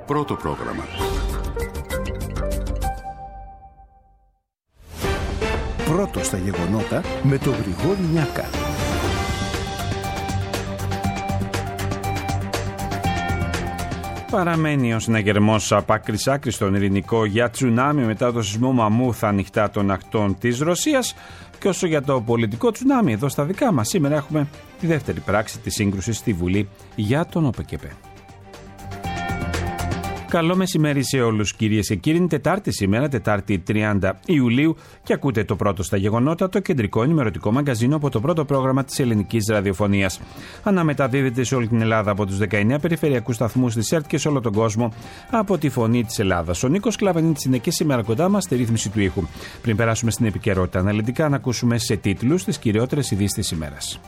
Πρώτο πρόγραμμα. Πρώτο στα γεγονότα με τον Γρηγόρη Νιάκα. Παραμένει ο συναγερμός από άκρης άκρη στον Ειρηνικό για τσουνάμι μετά το σεισμό Μαμούθ ανοιχτά των ακτών της Ρωσίας. Και όσο για το πολιτικό τσουνάμι εδώ στα δικά μας, σήμερα έχουμε τη δεύτερη πράξη της σύγκρουσης στη Βουλή για τον ΟΠΚΠ. Καλό μεσημέρι σε όλους κυρίες και κύριοι. Είναι Τετάρτη σήμερα, Τετάρτη 30 Ιουλίου και ακούτε το πρώτο στα γεγονότα, το κεντρικό ενημερωτικό μαγκαζίνο από το πρώτο πρόγραμμα της ελληνικής ραδιοφωνίας. Αναμεταδίδεται σε όλη την Ελλάδα από τους 19 περιφερειακούς σταθμούς της ΕΡΤ και σε όλο τον κόσμο από τη Φωνή της Ελλάδας. Ο Νίκος Κλαβανίτης είναι και σήμερα κοντά μας στη ρύθμιση του ήχου. Πριν περάσουμε στην επικαιρότητα αναλυτικά, να ακούσουμε σε τίτλους τις κυριότερες ειδήσεις της ημέρας.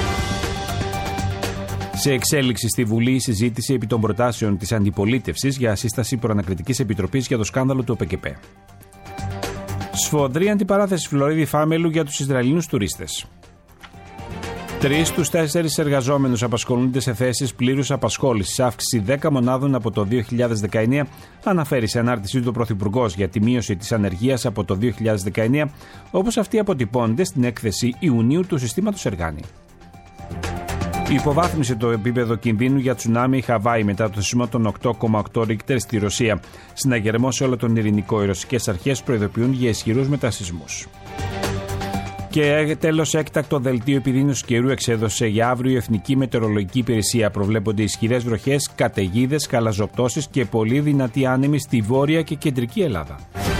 Σε εξέλιξη στη Βουλή η συζήτηση επί των προτάσεων της αντιπολίτευσης για σύσταση προανακριτικής επιτροπής για το σκάνδαλο του ΟΠΚΠ. Σφοδρή αντιπαράθεση Φλωρίδη Φάμελου για τους Ισραηλινούς τουρίστες. 3 στους 4 εργαζόμενους απασχολούνται σε θέσεις πλήρους απασχόλησης, αύξηση 10 μονάδων από το 2019, αναφέρει σε ανάρτησή του ο Πρωθυπουργός για τη μείωση της ανεργίας από το 2019, όπως αυτή αποτυπώνεται στην έκθεση Ιουνίου του συστήματος Εργάνη. Υποβάθμισε το επίπεδο κινδύνου για τσουνάμι η Χαβάη μετά το σεισμό των 8,8 Ρίχτερ στη Ρωσία. Συναγερμό σε όλο τον Ειρηνικό. Οι ρωσικές αρχές προειδοποιούν για ισχυρούς μετασεισμούς. Και τέλος, έκτακτο δελτίο επιδείνωσης καιρού εξέδωσε για αύριο η Εθνική Μετεωρολογική Υπηρεσία. Προβλέπονται ισχυρές βροχές, καταιγίδες, χαλαζοπτώσεις και πολύ δυνατή άνεμη στη βόρεια και κεντρική Ελλάδα.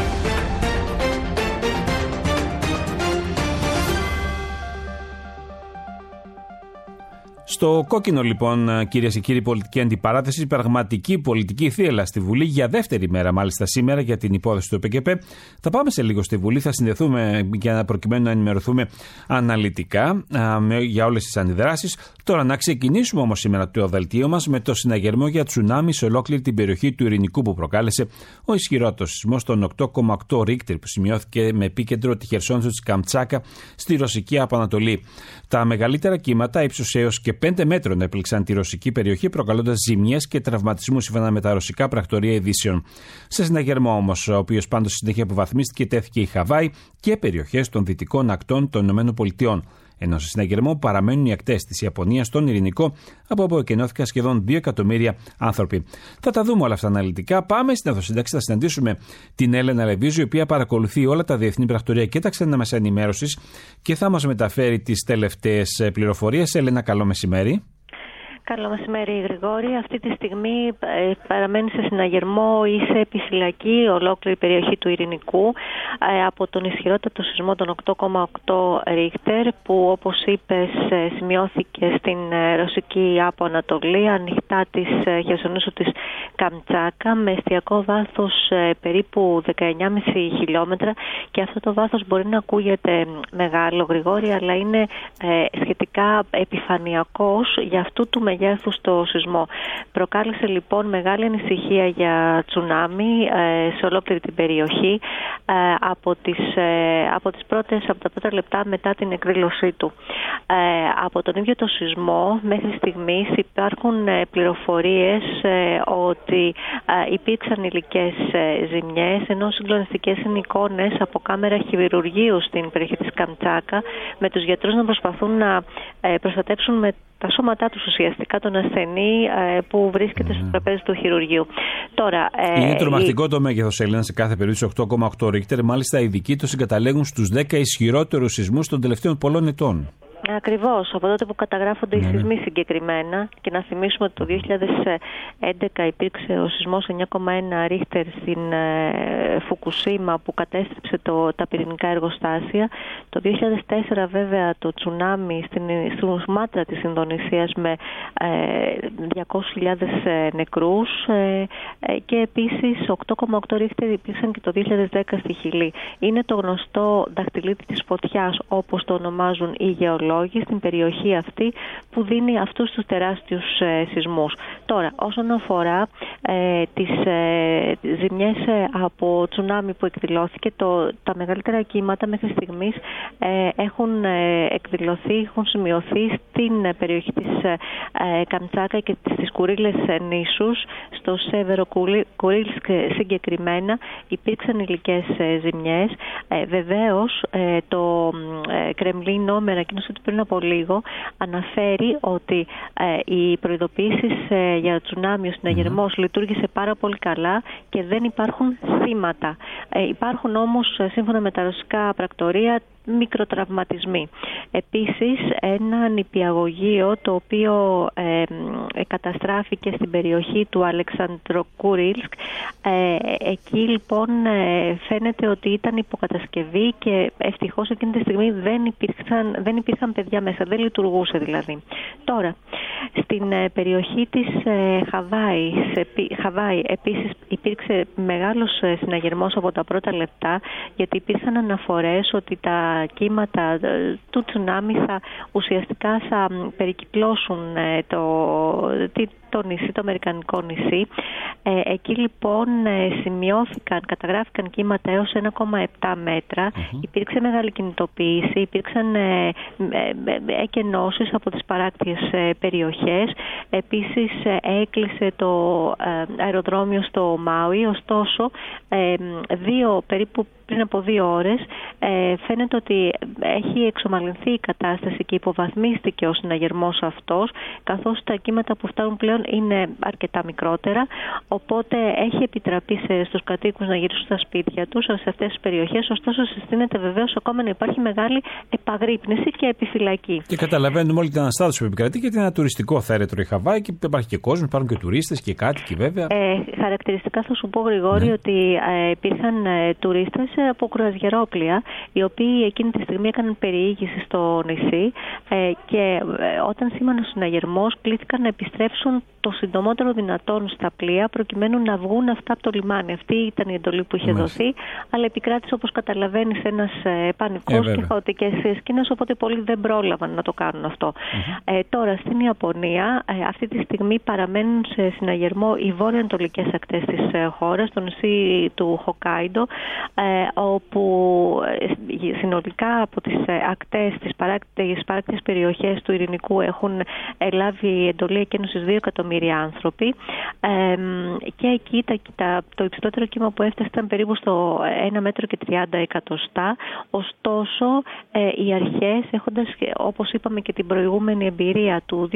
Στο κόκκινο λοιπόν, κυρίες και κύριοι, πολιτική αντιπαράθεση, πραγματική πολιτική θύελλα στη Βουλή για δεύτερη μέρα μάλιστα σήμερα για την υπόθεση του ΟΠΚΠ. Θα πάμε σε λίγο στη Βουλή, θα συνδεθούμε για να προκειμένου να ενημερωθούμε αναλυτικά για όλες τις αντιδράσεις. Τώρα να ξεκινήσουμε όμως σήμερα το δελτίο μας με το συναγερμό για τσουνάμι σε ολόκληρη την περιοχή του Ειρηνικού που προκάλεσε ο ισχυρότερος σεισμός των 8,8 Ρίχτερ που σημειώθηκε με επίκεντρο τη χερσόνησο της Καμτσάκα στη ρωσική Απανατολή. Τα μεγαλύτερα κύματα ύψους έως και 5 μέτρων έπληξαν τη ρωσική περιοχή, προκαλώντας ζημιές και τραυματισμούς, σύμφωνα με τα ρωσικά πρακτορεία ειδήσεων. Σε συναγερμό όμως, ο οποίος πάντως συνέχεια αποβαθμίστηκε, τέθηκε η Χαβάη και περιοχές των δυτικών ακτών των ΗΠΑ. Ενώ σε συναγερμό παραμένουν οι ακτές της Ιαπωνίας στον Ειρηνικό, από όπου εκενώθηκαν σχεδόν 2 εκατομμύρια άνθρωποι. Θα τα δούμε όλα αυτά αναλυτικά. Πάμε στην Εθνοσύνταξη, θα συναντήσουμε την Έλενα Λεβίζου, η οποία παρακολουθεί όλα τα διεθνή πρακτορεία και τα ξένα μέσα ενημέρωσης και θα μας μεταφέρει τις τελευταίες πληροφορίες. Έλενα, καλό μεσημέρι. Καλό μεσημέρι, Γρηγόρη. Αυτή τη στιγμή παραμένει σε συναγερμό ή σε επιφυλακή ολόκληρη περιοχή του Ειρηνικού από τον ισχυρότατο σεισμό των 8,8 Ρίχτερ που, όπως είπες, σημειώθηκε στην ρωσική Άπο Ανατολή, ανοιχτά της χερσονήσου της Καμτσάκα, με εστιακό βάθος περίπου 19,5 χιλιόμετρα, και αυτό το βάθος μπορεί να ακούγεται μεγάλο, Γρηγόρη, αλλά είναι σχετικά επιφανειακός για αυτού του μεγέθους το σεισμό. Προκάλεσε λοιπόν μεγάλη ανησυχία για τσουνάμι σε ολόκληρη την περιοχή από τα πρώτα λεπτά μετά την εκδήλωσή του. Από τον ίδιο το σεισμό μέχρι στιγμής υπάρχουν πληροφορίες ότι υπήρξαν υλικές ζημιές, ενώ συγκλονιστικές είναι εικόνες από κάμερα χειρουργείου στην περιοχή της Καμτσάκα, με τους γιατρούς να προσπαθούν να προστατέψουν με τα σώματά τους ουσιαστικά τον ασθενή που βρίσκεται στο τραπέζι του χειρουργείου. Τώρα, είναι τρομακτικό το μέγεθος, Έλληνα, σε κάθε περίπτωση 8,8 Ρίχτερ. Μάλιστα, οι ειδικοί το συγκαταλέγουν στους 10 ισχυρότερους σεισμούς των τελευταίων πολλών ετών. Ακριβώς, από τότε που καταγράφονται οι σεισμοί συγκεκριμένα, και να θυμίσουμε ότι το 2011 υπήρξε ο σεισμός 9,1 Ρίχτερ στην Φουκουσίμα που κατέστρεψε τα πυρηνικά εργοστάσια. Το 2004 βέβαια το τσουνάμι στην Σουμάτρα της Ινδονησίας με 200.000 νεκρούς, και επίσης 8,8 Ρίχτερ υπήρξαν και το 2010 στη Χιλή. Είναι το γνωστό δαχτυλίδι της φωτιάς, όπως το ονομάζουν οι γεωλόγοι, στην περιοχή αυτή, που δίνει αυτούς τους τεράστιους σεισμούς. Τώρα, όσον αφορά τις ζημιές από τσουνάμι που εκδηλώθηκε, τα μεγαλύτερα κύματα μέχρι στιγμής έχουν εκδηλωθεί, έχουν σημειωθεί στην περιοχή της Καμτσάκα και στις Κουρίλες νήσους, στο Σέβερο Κουρίλσκ συγκεκριμένα, υπήρξαν υλικές ζημιές. Βεβαίως, το Κρεμλίνο με ανακοίνωση του πριν από λίγο αναφέρει ότι οι προειδοποιήσεις για τσουνάμι, ο συναγερμός λειτουργήσε πάρα πολύ καλά και δεν υπάρχουν θύματα. Υπάρχουν όμως, σύμφωνα με τα ρωσικά πρακτορεία, μικροτραυματισμοί. Επίσης, ένα νηπιαγωγείο το οποίο καταστράφηκε στην περιοχή του Αλεξανδροκουρίλσκ. Εκεί λοιπόν φαίνεται ότι ήταν υποκατασκευή και ευτυχώς εκείνη τη στιγμή δεν υπήρχαν παιδιά μέσα, δεν λειτουργούσε δηλαδή. Τώρα, στην περιοχή της Χαβάη επίσης υπήρξε μεγάλος συναγερμός από τα πρώτα λεπτά, γιατί υπήρχαν αναφορές ότι τα κύματα του τσουνάμι ουσιαστικά θα περικυκλώσουν το νησί, το αμερικανικό νησί. Εκεί λοιπόν καταγράφηκαν κύματα έως 1,7 μέτρα. Υπήρξε μεγάλη κινητοποίηση, υπήρξαν εκενώσεις από τις παράκτιες περιοχές. Επίσης έκλεισε το αεροδρόμιο στο Μάουι, ωστόσο περίπου πριν από 2 ώρες φαίνεται ότι έχει εξομαλυνθεί η κατάσταση και υποβαθμίστηκε ο συναγερμός αυτός, καθώς τα κύματα που φτάνουν πλέον είναι αρκετά μικρότερα, οπότε έχει επιτραπεί στους κατοίκους να γυρίσουν στα σπίτια τους σε αυτές τις περιοχές, ωστόσο συστήνεται βεβαίως ακόμα να υπάρχει μεγάλη επαγρύπνηση και επιφυλακή. Και καταλαβαίνουμε όλη την αναστάτωση που επικρατεί, γιατί είναι ένα τουριστικό θέρετρο η Χαβάη και υπάρχει και κόσμος, υπάρχουν και τουρίστες και κάτοικοι βέβαια. Χαρακτηριστικά θα σου πω, Γρηγόρη, ότι υπήρχαν τουρίστες από κρουαζιερόπλοια, οι οποίοι εκείνη τη στιγμή έκαναν περιήγηση στο νησί και όταν σήμανε ο συναγερμός κλήθηκαν να επιστρέψουν το συντομότερο δυνατόν στα πλοία, προκειμένου να βγουν αυτά από το λιμάνι. Αυτή ήταν η εντολή που είχε δοθεί, αλλά επικράτησε, όπως καταλαβαίνεις, ένας πανικός και χαοτικές σκηνές, οπότε πολλοί δεν πρόλαβαν να το κάνουν αυτό. Τώρα στην Ιαπωνία αυτή τη στιγμή παραμένουν σε συναγερμό οι βόρειο-ανατολικές ακτές της χώρας, το νησί του Χοκάιντο, όπου συνολικά από τις ακτές, τις παράκτιες περιοχές του Ειρηνικού έχουν λάβει εντολή εκένωσης 2 εκατομμύρια άνθρωποι, και εκεί το υψηλότερο κύμα που έφτασε ήταν περίπου στο 1 μέτρο και 30 εκατοστά. Ωστόσο, οι αρχές, έχοντας, όπως είπαμε, και την προηγούμενη εμπειρία του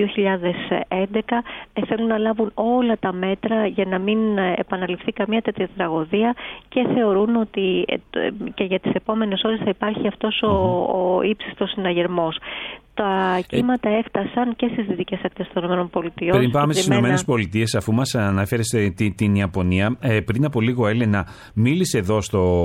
2011, θέλουν να λάβουν όλα τα μέτρα για να μην επαναληφθεί καμία τέτοια τραγωδία και θεωρούν ότι και για τις επόμενες ώρες θα υπάρχει αυτός ο ύψιστος συναγερμός. Τα κύματα έφτασαν και στις δυτικές ακτές των ΗΠΑ. Πριν πάμε στις ΗΠΑ, αφού μας αναφέρεις την Ιαπωνία, πριν από λίγο, Έλενα, μίλησε εδώ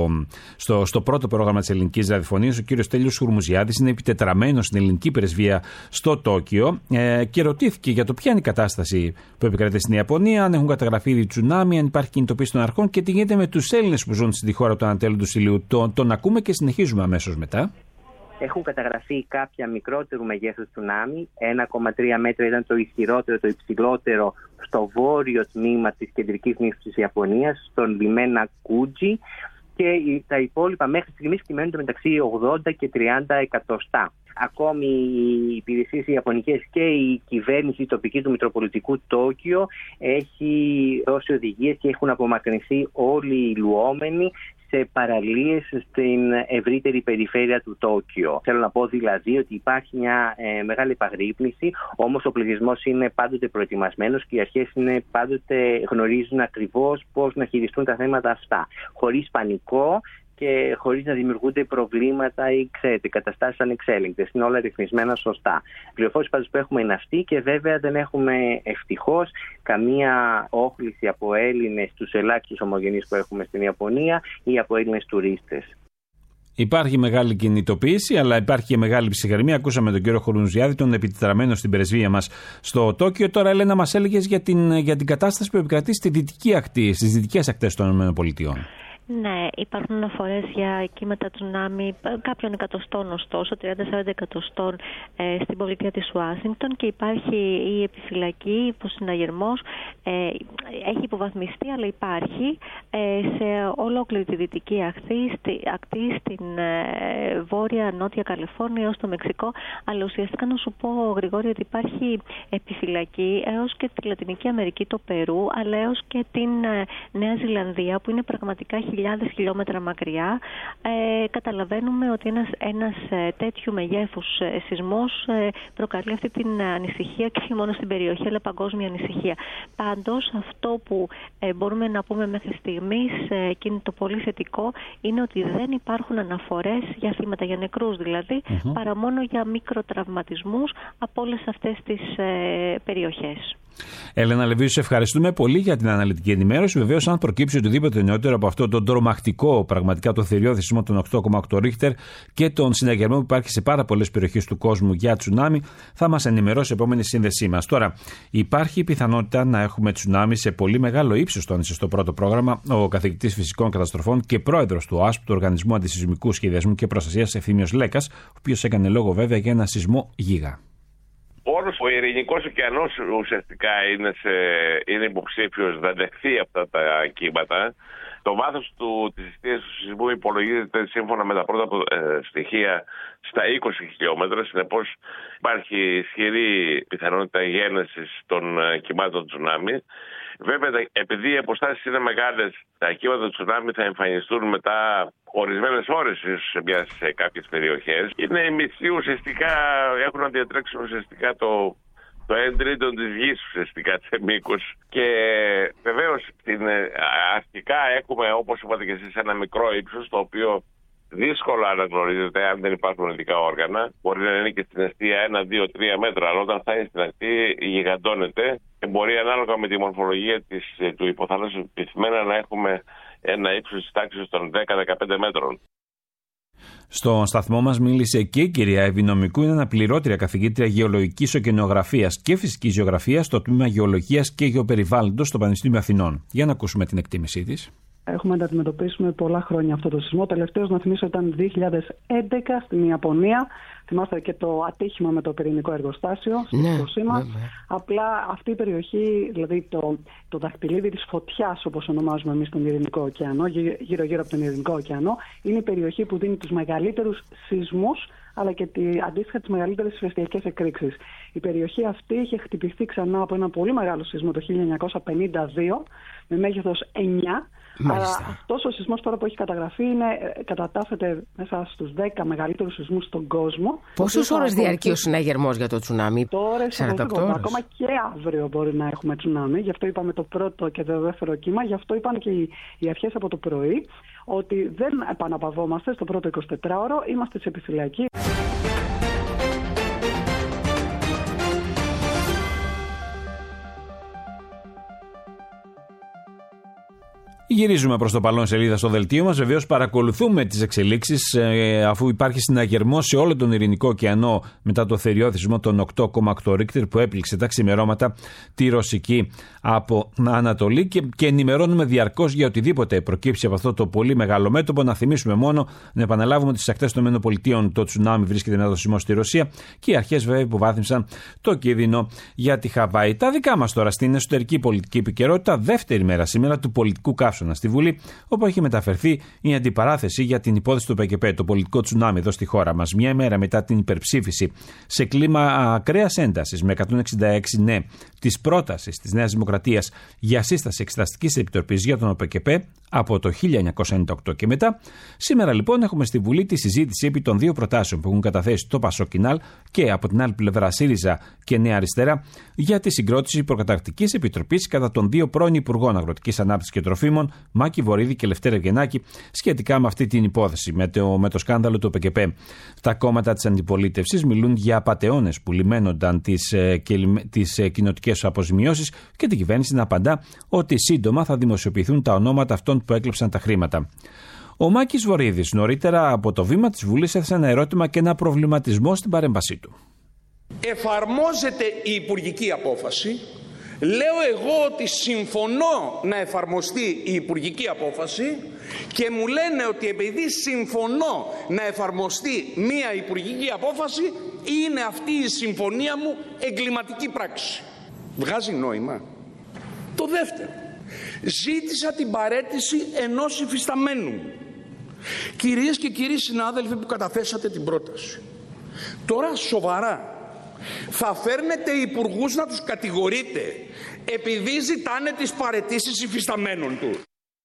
στο πρώτο πρόγραμμα της ελληνικής ραδιοφωνίας ο κύριος Στέλιος Χουρμουζιάδης, είναι επιτετραμένος στην ελληνική πρεσβεία στο Τόκιο, και ρωτήθηκε για το ποια είναι η κατάσταση που επικρατεί στην Ιαπωνία, αν έχουν καταγραφεί ήδη τσουνάμι, αν υπάρχει κινητοποίηση των αρχών και τι γίνεται με τους Έλληνες που ζουν στη χώρα του Ανατέλου-του Ηλίου. Τον ακούμε και συνεχίζουμε αμέσως μετά. Έχουν καταγραφεί κάποια μικρότερου μεγέθους τσουνάμι. 1,3 μέτρα ήταν το ισχυρότερο, το υψηλότερο στο βόρειο τμήμα της κεντρικής νήσου της Ιαπωνίας, στον λιμένα Κούτζι, και τα υπόλοιπα μέχρι στιγμής κυμαίνονται μεταξύ 80 και 30 εκατοστά. Ακόμη οι υπηρεσίες ιαπωνικές και η κυβέρνηση τοπική του Μητροπολιτικού Τόκιο έχει δώσει οδηγίες και έχουν απομακρυνθεί όλοι οι λουόμενοι σε παραλίες στην ευρύτερη περιφέρεια του Τόκιο. Θέλω να πω δηλαδή ότι υπάρχει μια μεγάλη επαγρύπνηση, όμως ο πληθυσμός είναι πάντοτε προετοιμασμένος και οι αρχές πάντοτε γνωρίζουν ακριβώς πώς να χειριστούν τα θέματα αυτά. Χωρίς πανικό και χωρίς να δημιουργούνται προβλήματα ή, ξέρετε, καταστάσεις ανεξέλεγκτες. Είναι όλα ρυθμισμένα σωστά. Πληροφόρηση πάντως που έχουμε είναι αυτή, και βέβαια δεν έχουμε ευτυχώς καμία όχληση από Έλληνες, τους ελάχιστους ομογενείς που έχουμε στην Ιαπωνία, ή από Έλληνες τουρίστες. Υπάρχει μεγάλη κινητοποίηση, αλλά υπάρχει και μεγάλη ψυχραιμία. Ακούσαμε τον κύριο Χουρμουζιάδη, τον επιτετραμένο στην πρεσβεία μας στο Τόκιο. Τώρα, Έλενα, μας έλεγες για την κατάσταση που επικρατεί στη δυτική ακτή, στις δυτικές ακτές των ΗΠΑ. Ναι, υπάρχουν αναφορές για κύματα τσουνάμι κάποιων εκατοστών, ωστόσο, 30-40 εκατοστών στην πολιτεία της Ουάσιγκτον, και υπάρχει η επιφυλακή που συναγερμός έχει υποβαθμιστεί, αλλά υπάρχει σε ολόκληρη τη δυτική ακτή, στην βόρεια-νότια Καλιφόρνια έως το Μεξικό. Αλλά ουσιαστικά να σου πω, Γρηγόρη, ότι υπάρχει επιφυλακή έως και τη Λατινική Αμερική, το Περού, αλλά έως και την Νέα Ζηλανδία, που είναι πραγματικά χιλιάδες χιλιόμετρα μακριά. Καταλαβαίνουμε ότι ένας τέτοιου μεγέθους σεισμός προκαλεί αυτή την ανησυχία, και όχι μόνο στην περιοχή, αλλά παγκόσμια ανησυχία. Πάντως, αυτό που μπορούμε να πούμε μέχρι στιγμής, και είναι το πολύ θετικό, είναι ότι δεν υπάρχουν αναφορές για θύματα, για νεκρούς δηλαδή, παρά μόνο για μικροτραυματισμούς από όλες αυτές τις περιοχές. Έλενα Λεβίου, σε ευχαριστούμε πολύ για την αναλυτική ενημέρωση. Βεβαίως, αν προκύψει οτιδήποτε νεότερο από αυτό τον τρομακτικό, πραγματικά το θηριώδη σεισμό των 8,8 Ρίχτερ και τον συναγερμό που υπάρχει σε πάρα πολλές περιοχές του κόσμου για τσουνάμι, θα μας ενημερώσει η επόμενη σύνδεσή μας. Τώρα, υπάρχει η πιθανότητα να έχουμε τσουνάμι σε πολύ μεγάλο ύψος, τόνισε στο πρώτο πρόγραμμα ο καθηγητής φυσικών καταστροφών και πρόεδρος του ΟΑΣΠ, του Οργανισμού Αντισεισμικού Σχεδιασμού και Προστασίας, Ευθύμιος Λέκας, ο οποίος έκανε λόγο βέβαια για ένα σεισμό γίγα. Όλος ο Ειρηνικός ωκεανός ουσιαστικά είναι υποψήφιος να δεχθεί αυτά τα κύματα. Το βάθος της αιστείας του σεισμού υπολογίζεται σύμφωνα με τα πρώτα στοιχεία στα 20 χιλιόμετρα. Συνεπώς υπάρχει ισχυρή πιθανότητα γένεσης των κυμάτων τσουνάμι. Βέβαια, επειδή οι αποστάσεις είναι μεγάλες, τα κύματα του τσουνάμι θα εμφανιστούν μετά ορισμένες ώρες σε κάποιες περιοχές. Είναι οι μισοί ουσιαστικά, έχουν να διατρέξουν ουσιαστικά το 1/3 της γης ουσιαστικά σε μήκος. Και βεβαίως αρχικά έχουμε, όπως είπατε και εσείς, ένα μικρό ύψος, το οποίο δύσκολα αναγνωρίζεται αν δεν υπάρχουν ειδικά όργανα. Μπορεί να είναι και στην αιστεία 1, 2, 3 μέτρα, αλλά όταν φτάνει στην ακτή γιγαντώνεται και μπορεί ανάλογα με τη μορφολογία του υποθαλάσσιου πυθμένα να έχουμε ένα ύψος της τάξης των 10-15 μέτρων. Στο σταθμό μας μίλησε και η κυρία Ευηνομικού, είναι αναπληρώτρια καθηγήτρια γεωλογικής οκεανογραφίας και φυσικής γεωγραφίας στο τμήμα Γεωλογίας και Γεωπεριβάλλοντος στο Πανεπιστήμιο Αθηνών. Για να ακούσουμε την εκτίμησή της. Έχουμε να αντιμετωπίσουμε πολλά χρόνια αυτό το σεισμό. Τελευταίος, να θυμίσω, ήταν 2011 στην Ιαπωνία. Θυμάστε και το ατύχημα με το πυρηνικό εργοστάσιο στη Φουκουσίμα. Απλά αυτή η περιοχή, δηλαδή το δαχτυλίδι της φωτιάς, όπως ονομάζουμε εμείς τον Ειρηνικό ωκεανό, γύρω-γύρω από τον Ειρηνικό ωκεανό, είναι η περιοχή που δίνει τους μεγαλύτερους σεισμούς, αλλά και αντίστοιχα τις μεγαλύτερες ηφαιστειακές εκρήξεις. Η περιοχή αυτή είχε χτυπηθεί ξανά από ένα πολύ μεγάλο σεισμό το 1952 με μέγεθος 9. Αυτός ο σεισμός τώρα που έχει καταγραφεί κατατάσσεται μέσα στους 10 μεγαλύτερους σεισμούς στον κόσμο. Πόσες ώρες διαρκεί ο συναγερμός για το τσουνάμι? Τώρα, 48 ώρες. Ακόμα και αύριο μπορεί να έχουμε τσουνάμι. Γι' αυτό είπαμε το πρώτο και το δεύτερο κύμα. Γι' αυτό είπαν και οι αρχές από το πρωί ότι δεν επαναπαυόμαστε στο πρώτο 24ωρο. Είμαστε σε επιφυλακή. Γυρίζουμε προς το παρόν σελίδα στο δελτίο μας. Βεβαίως παρακολουθούμε τις εξελίξεις αφού υπάρχει συναγερμός σε όλο τον Ειρηνικό ωκεανό μετά το θηριώδη σεισμό των 8,8 Ρίχτερ που έπληξε τα ξημερώματα τη Ρωσική από Ανατολή και ενημερώνουμε διαρκώς για οτιδήποτε προκύψει από αυτό το πολύ μεγάλο μέτωπο. Να θυμίσουμε μόνο, να επαναλάβουμε ότι στις ακτές των ΗΠΑ το τσουνάμι βρίσκεται μετά το σεισμό στη Ρωσία και οι αρχές βέβαια υποβάθμισαν το κίνδυνο για τη Χαβάη. Τα δικά μας τώρα στην εσωτερική πολιτική επικαιρότητα, δεύτερη μέρα σήμερα του πολιτικού καύσωνα στη Βουλή, όπου έχει μεταφερθεί η αντιπαράθεση για την υπόθεση του ΠΚΠ, το πολιτικό τσουνάμι εδώ στη χώρα μας. Μια ημέρα μετά την υπερψήφιση σε κλίμα ακραίας έντασης με 166 ναι της πρότασης της Νέας Δημοκρατίας για σύσταση Εξεταστικής Επιτροπής για τον ΠΚΠ από το 1998 και μετά. Σήμερα λοιπόν έχουμε στη Βουλή τη συζήτηση επί των δύο προτάσεων που έχουν καταθέσει το Πασόκινάλ και από την άλλη πλευρά ΣΥΡΙΖΑ και Νέα Αριστερά για τη συγκρότηση προκαταρκτικής επιτροπής κατά των δύο πρώην Υπουργών Αγροτικής Ανάπτυξης και Τροφίμων, Μάκη Βορίδη και Λευτέρα Γεννάκη, σχετικά με αυτή την υπόθεση, με το σκάνδαλο του ΠΚΠ. Τα κόμματα της αντιπολίτευσης μιλούν για απατεώνες που λιμένονταν τις κοινοτικές αποζημιώσεις και την κυβέρνηση να απαντά ότι σύντομα θα δημοσιοποιηθούν τα ονόματα αυτών που έκλεψαν τα χρήματα. Ο Μάκης Βορίδης νωρίτερα από το βήμα της Βουλής έθεσε ένα ερώτημα και ένα προβληματισμό στην παρέμβασή του. Εφαρμόζεται η υπουργική απόφαση, Λέω εγώ ότι συμφωνώ να εφαρμοστεί η υπουργική απόφαση και μου λένε ότι επειδή συμφωνώ να εφαρμοστεί μία υπουργική απόφαση, είναι αυτή η συμφωνία μου εγκληματική πράξη. Βγάζει νόημα? Το δεύτερο, ζήτησα την παραίτηση ενός υφισταμένου. Κυρίες και κύριοι συνάδελφοι που καταθέσατε την πρόταση, τώρα σοβαρά θα φέρνετε υπουργούς να τους κατηγορείτε επειδή ζητάνε τις παραιτήσεις υφισταμένων του?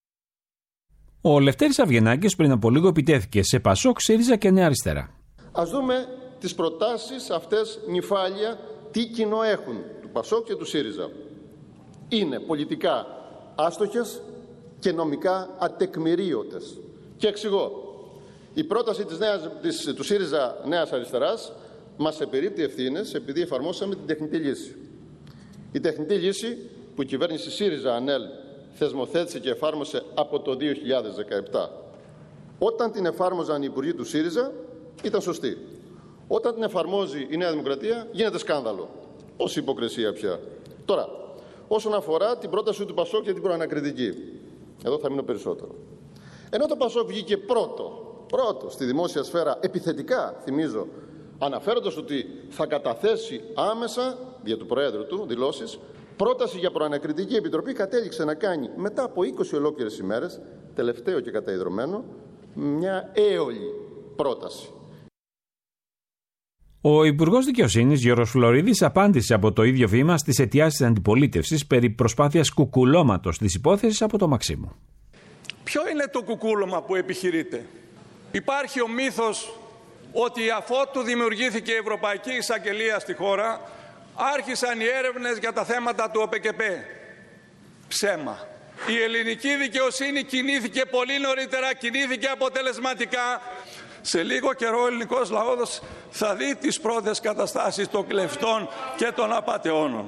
Ο Λευτέρης Αυγενάκης πριν από λίγο επιτέθηκε σε Πασόκ, ΣΥΡΙΖΑ και Νέα Αριστερά. Ας δούμε τις προτάσεις αυτές νυφάλια τι κοινό έχουν του Πασόκ και του ΣΥΡΙΖΑ. Είναι πολιτικά άστοχες και νομικά ατεκμηρίωτες. Και εξηγώ. Η πρόταση του ΣΥΡΙΖΑ Νέας Αριστεράς μας επερίπτει ευθύνες επειδή εφαρμόσαμε την τεχνητή λύση. Η τεχνητή λύση που η κυβέρνηση ΣΥΡΙΖΑ ΑΝΕΛ θεσμοθέτησε και εφάρμοσε από το 2017. Όταν την εφάρμοζαν οι υπουργοί του ΣΥΡΙΖΑ ήταν σωστή. Όταν την εφαρμόζει η Νέα Δημοκρατία γίνεται σκάνδαλο. Όση υποκρισία πια. Τώρα, όσον αφορά την πρόταση του Πασόκ για την προανακριτική, εδώ θα μείνω περισσότερο. Ενώ το Πασόκ βγήκε πρώτο στη δημόσια σφαίρα επιθετικά, θυμίζω, αναφέροντας ότι θα καταθέσει άμεσα, δια του Προέδρου του, δηλώσεις, πρόταση για προανακριτική επιτροπή, κατέληξε να κάνει μετά από 20 ολόκληρες ημέρες, τελευταίο και καταϊδρωμένο, μια έολη πρόταση. Ο Υπουργός Δικαιοσύνης Γιώργος Φλωρίδης απάντησε από το ίδιο βήμα στις αιτιάσεις της αντιπολίτευσης περί προσπάθειας κουκουλώματος της υπόθεσης από το Μαξίμου. Ποιο είναι το κουκούλωμα που επιχειρείται? Υπάρχει ο μύθος ότι αφότου δημιουργήθηκε η Ευρωπαϊκή Εισαγγελία στη χώρα, άρχισαν οι έρευνες για τα θέματα του ΟΠΚΠ. Ψέμα. Η ελληνική δικαιοσύνη κινήθηκε πολύ νωρίτερα, κινήθηκε αποτελεσματικά. Σε λίγο καιρό ο ελληνικός λαός θα δει τις πρώτες καταστάσεις των κλεφτών και των απατεώνων.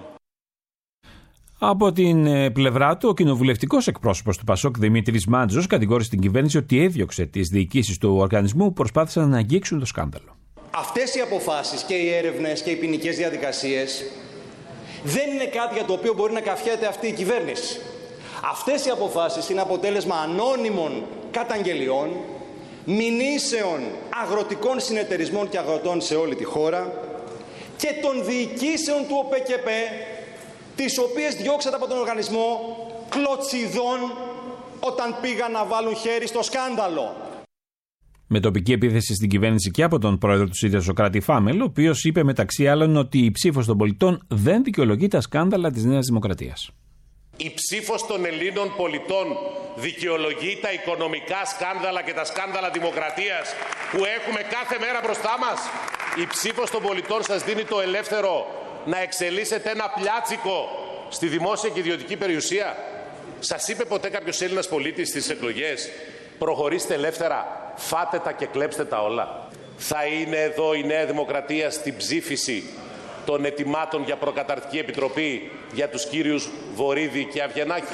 Από την πλευρά του, ο κοινοβουλευτικός εκπρόσωπος του Πασόκ Δημήτρης Μάντζος κατηγόρησε την κυβέρνηση ότι έδιωξε τις διοικήσεις του οργανισμού που προσπάθησαν να αγγίξουν το σκάνδαλο. Αυτές οι αποφάσεις και οι έρευνες και οι ποινικές διαδικασίες δεν είναι κάτι για το οποίο μπορεί να καφιέται αυτή η κυβέρνηση. Αυτές οι αποφάσεις είναι αποτέλεσμα ανώνυμων καταγγελιών, μηνύσεων αγροτικών συνεταιρισμών και αγροτών σε όλη τη χώρα και των διοικήσεων του ΟΠΚΠ, τις οποίες διώξατε από τον οργανισμό κλωτσιδών όταν πήγαν να βάλουν χέρι στο σκάνδαλο. Με τοπική επίθεση στην κυβέρνηση και από τον πρόεδρο του ΣΥΡΙΖΑ Σωκράτη Φάμελ, ο οποίος είπε μεταξύ άλλων ότι η ψήφος των πολιτών δεν δικαιολογεί τα σκάνδαλα της Νέας Δημοκρατίας. Η ψήφος των Ελλήνων πολιτών δικαιολογεί τα οικονομικά σκάνδαλα και τα σκάνδαλα δημοκρατίας που έχουμε κάθε μέρα μπροστά μας? Η ψήφος των πολιτών σας δίνει το ελεύθερο να εξελίσσετε ένα πλιάτσικο στη δημόσια και ιδιωτική περιουσία? Σας είπε ποτέ κάποιος Έλληνας πολίτης στις εκλογές προχωρήστε ελεύθερα, φάτε τα και κλέψτε τα όλα? Θα είναι εδώ η Νέα Δημοκρατία στην ψήφιση των ετοιμάτων για προκαταρκτική επιτροπή για τους κύριους Βορίδη και Αυγενάκη?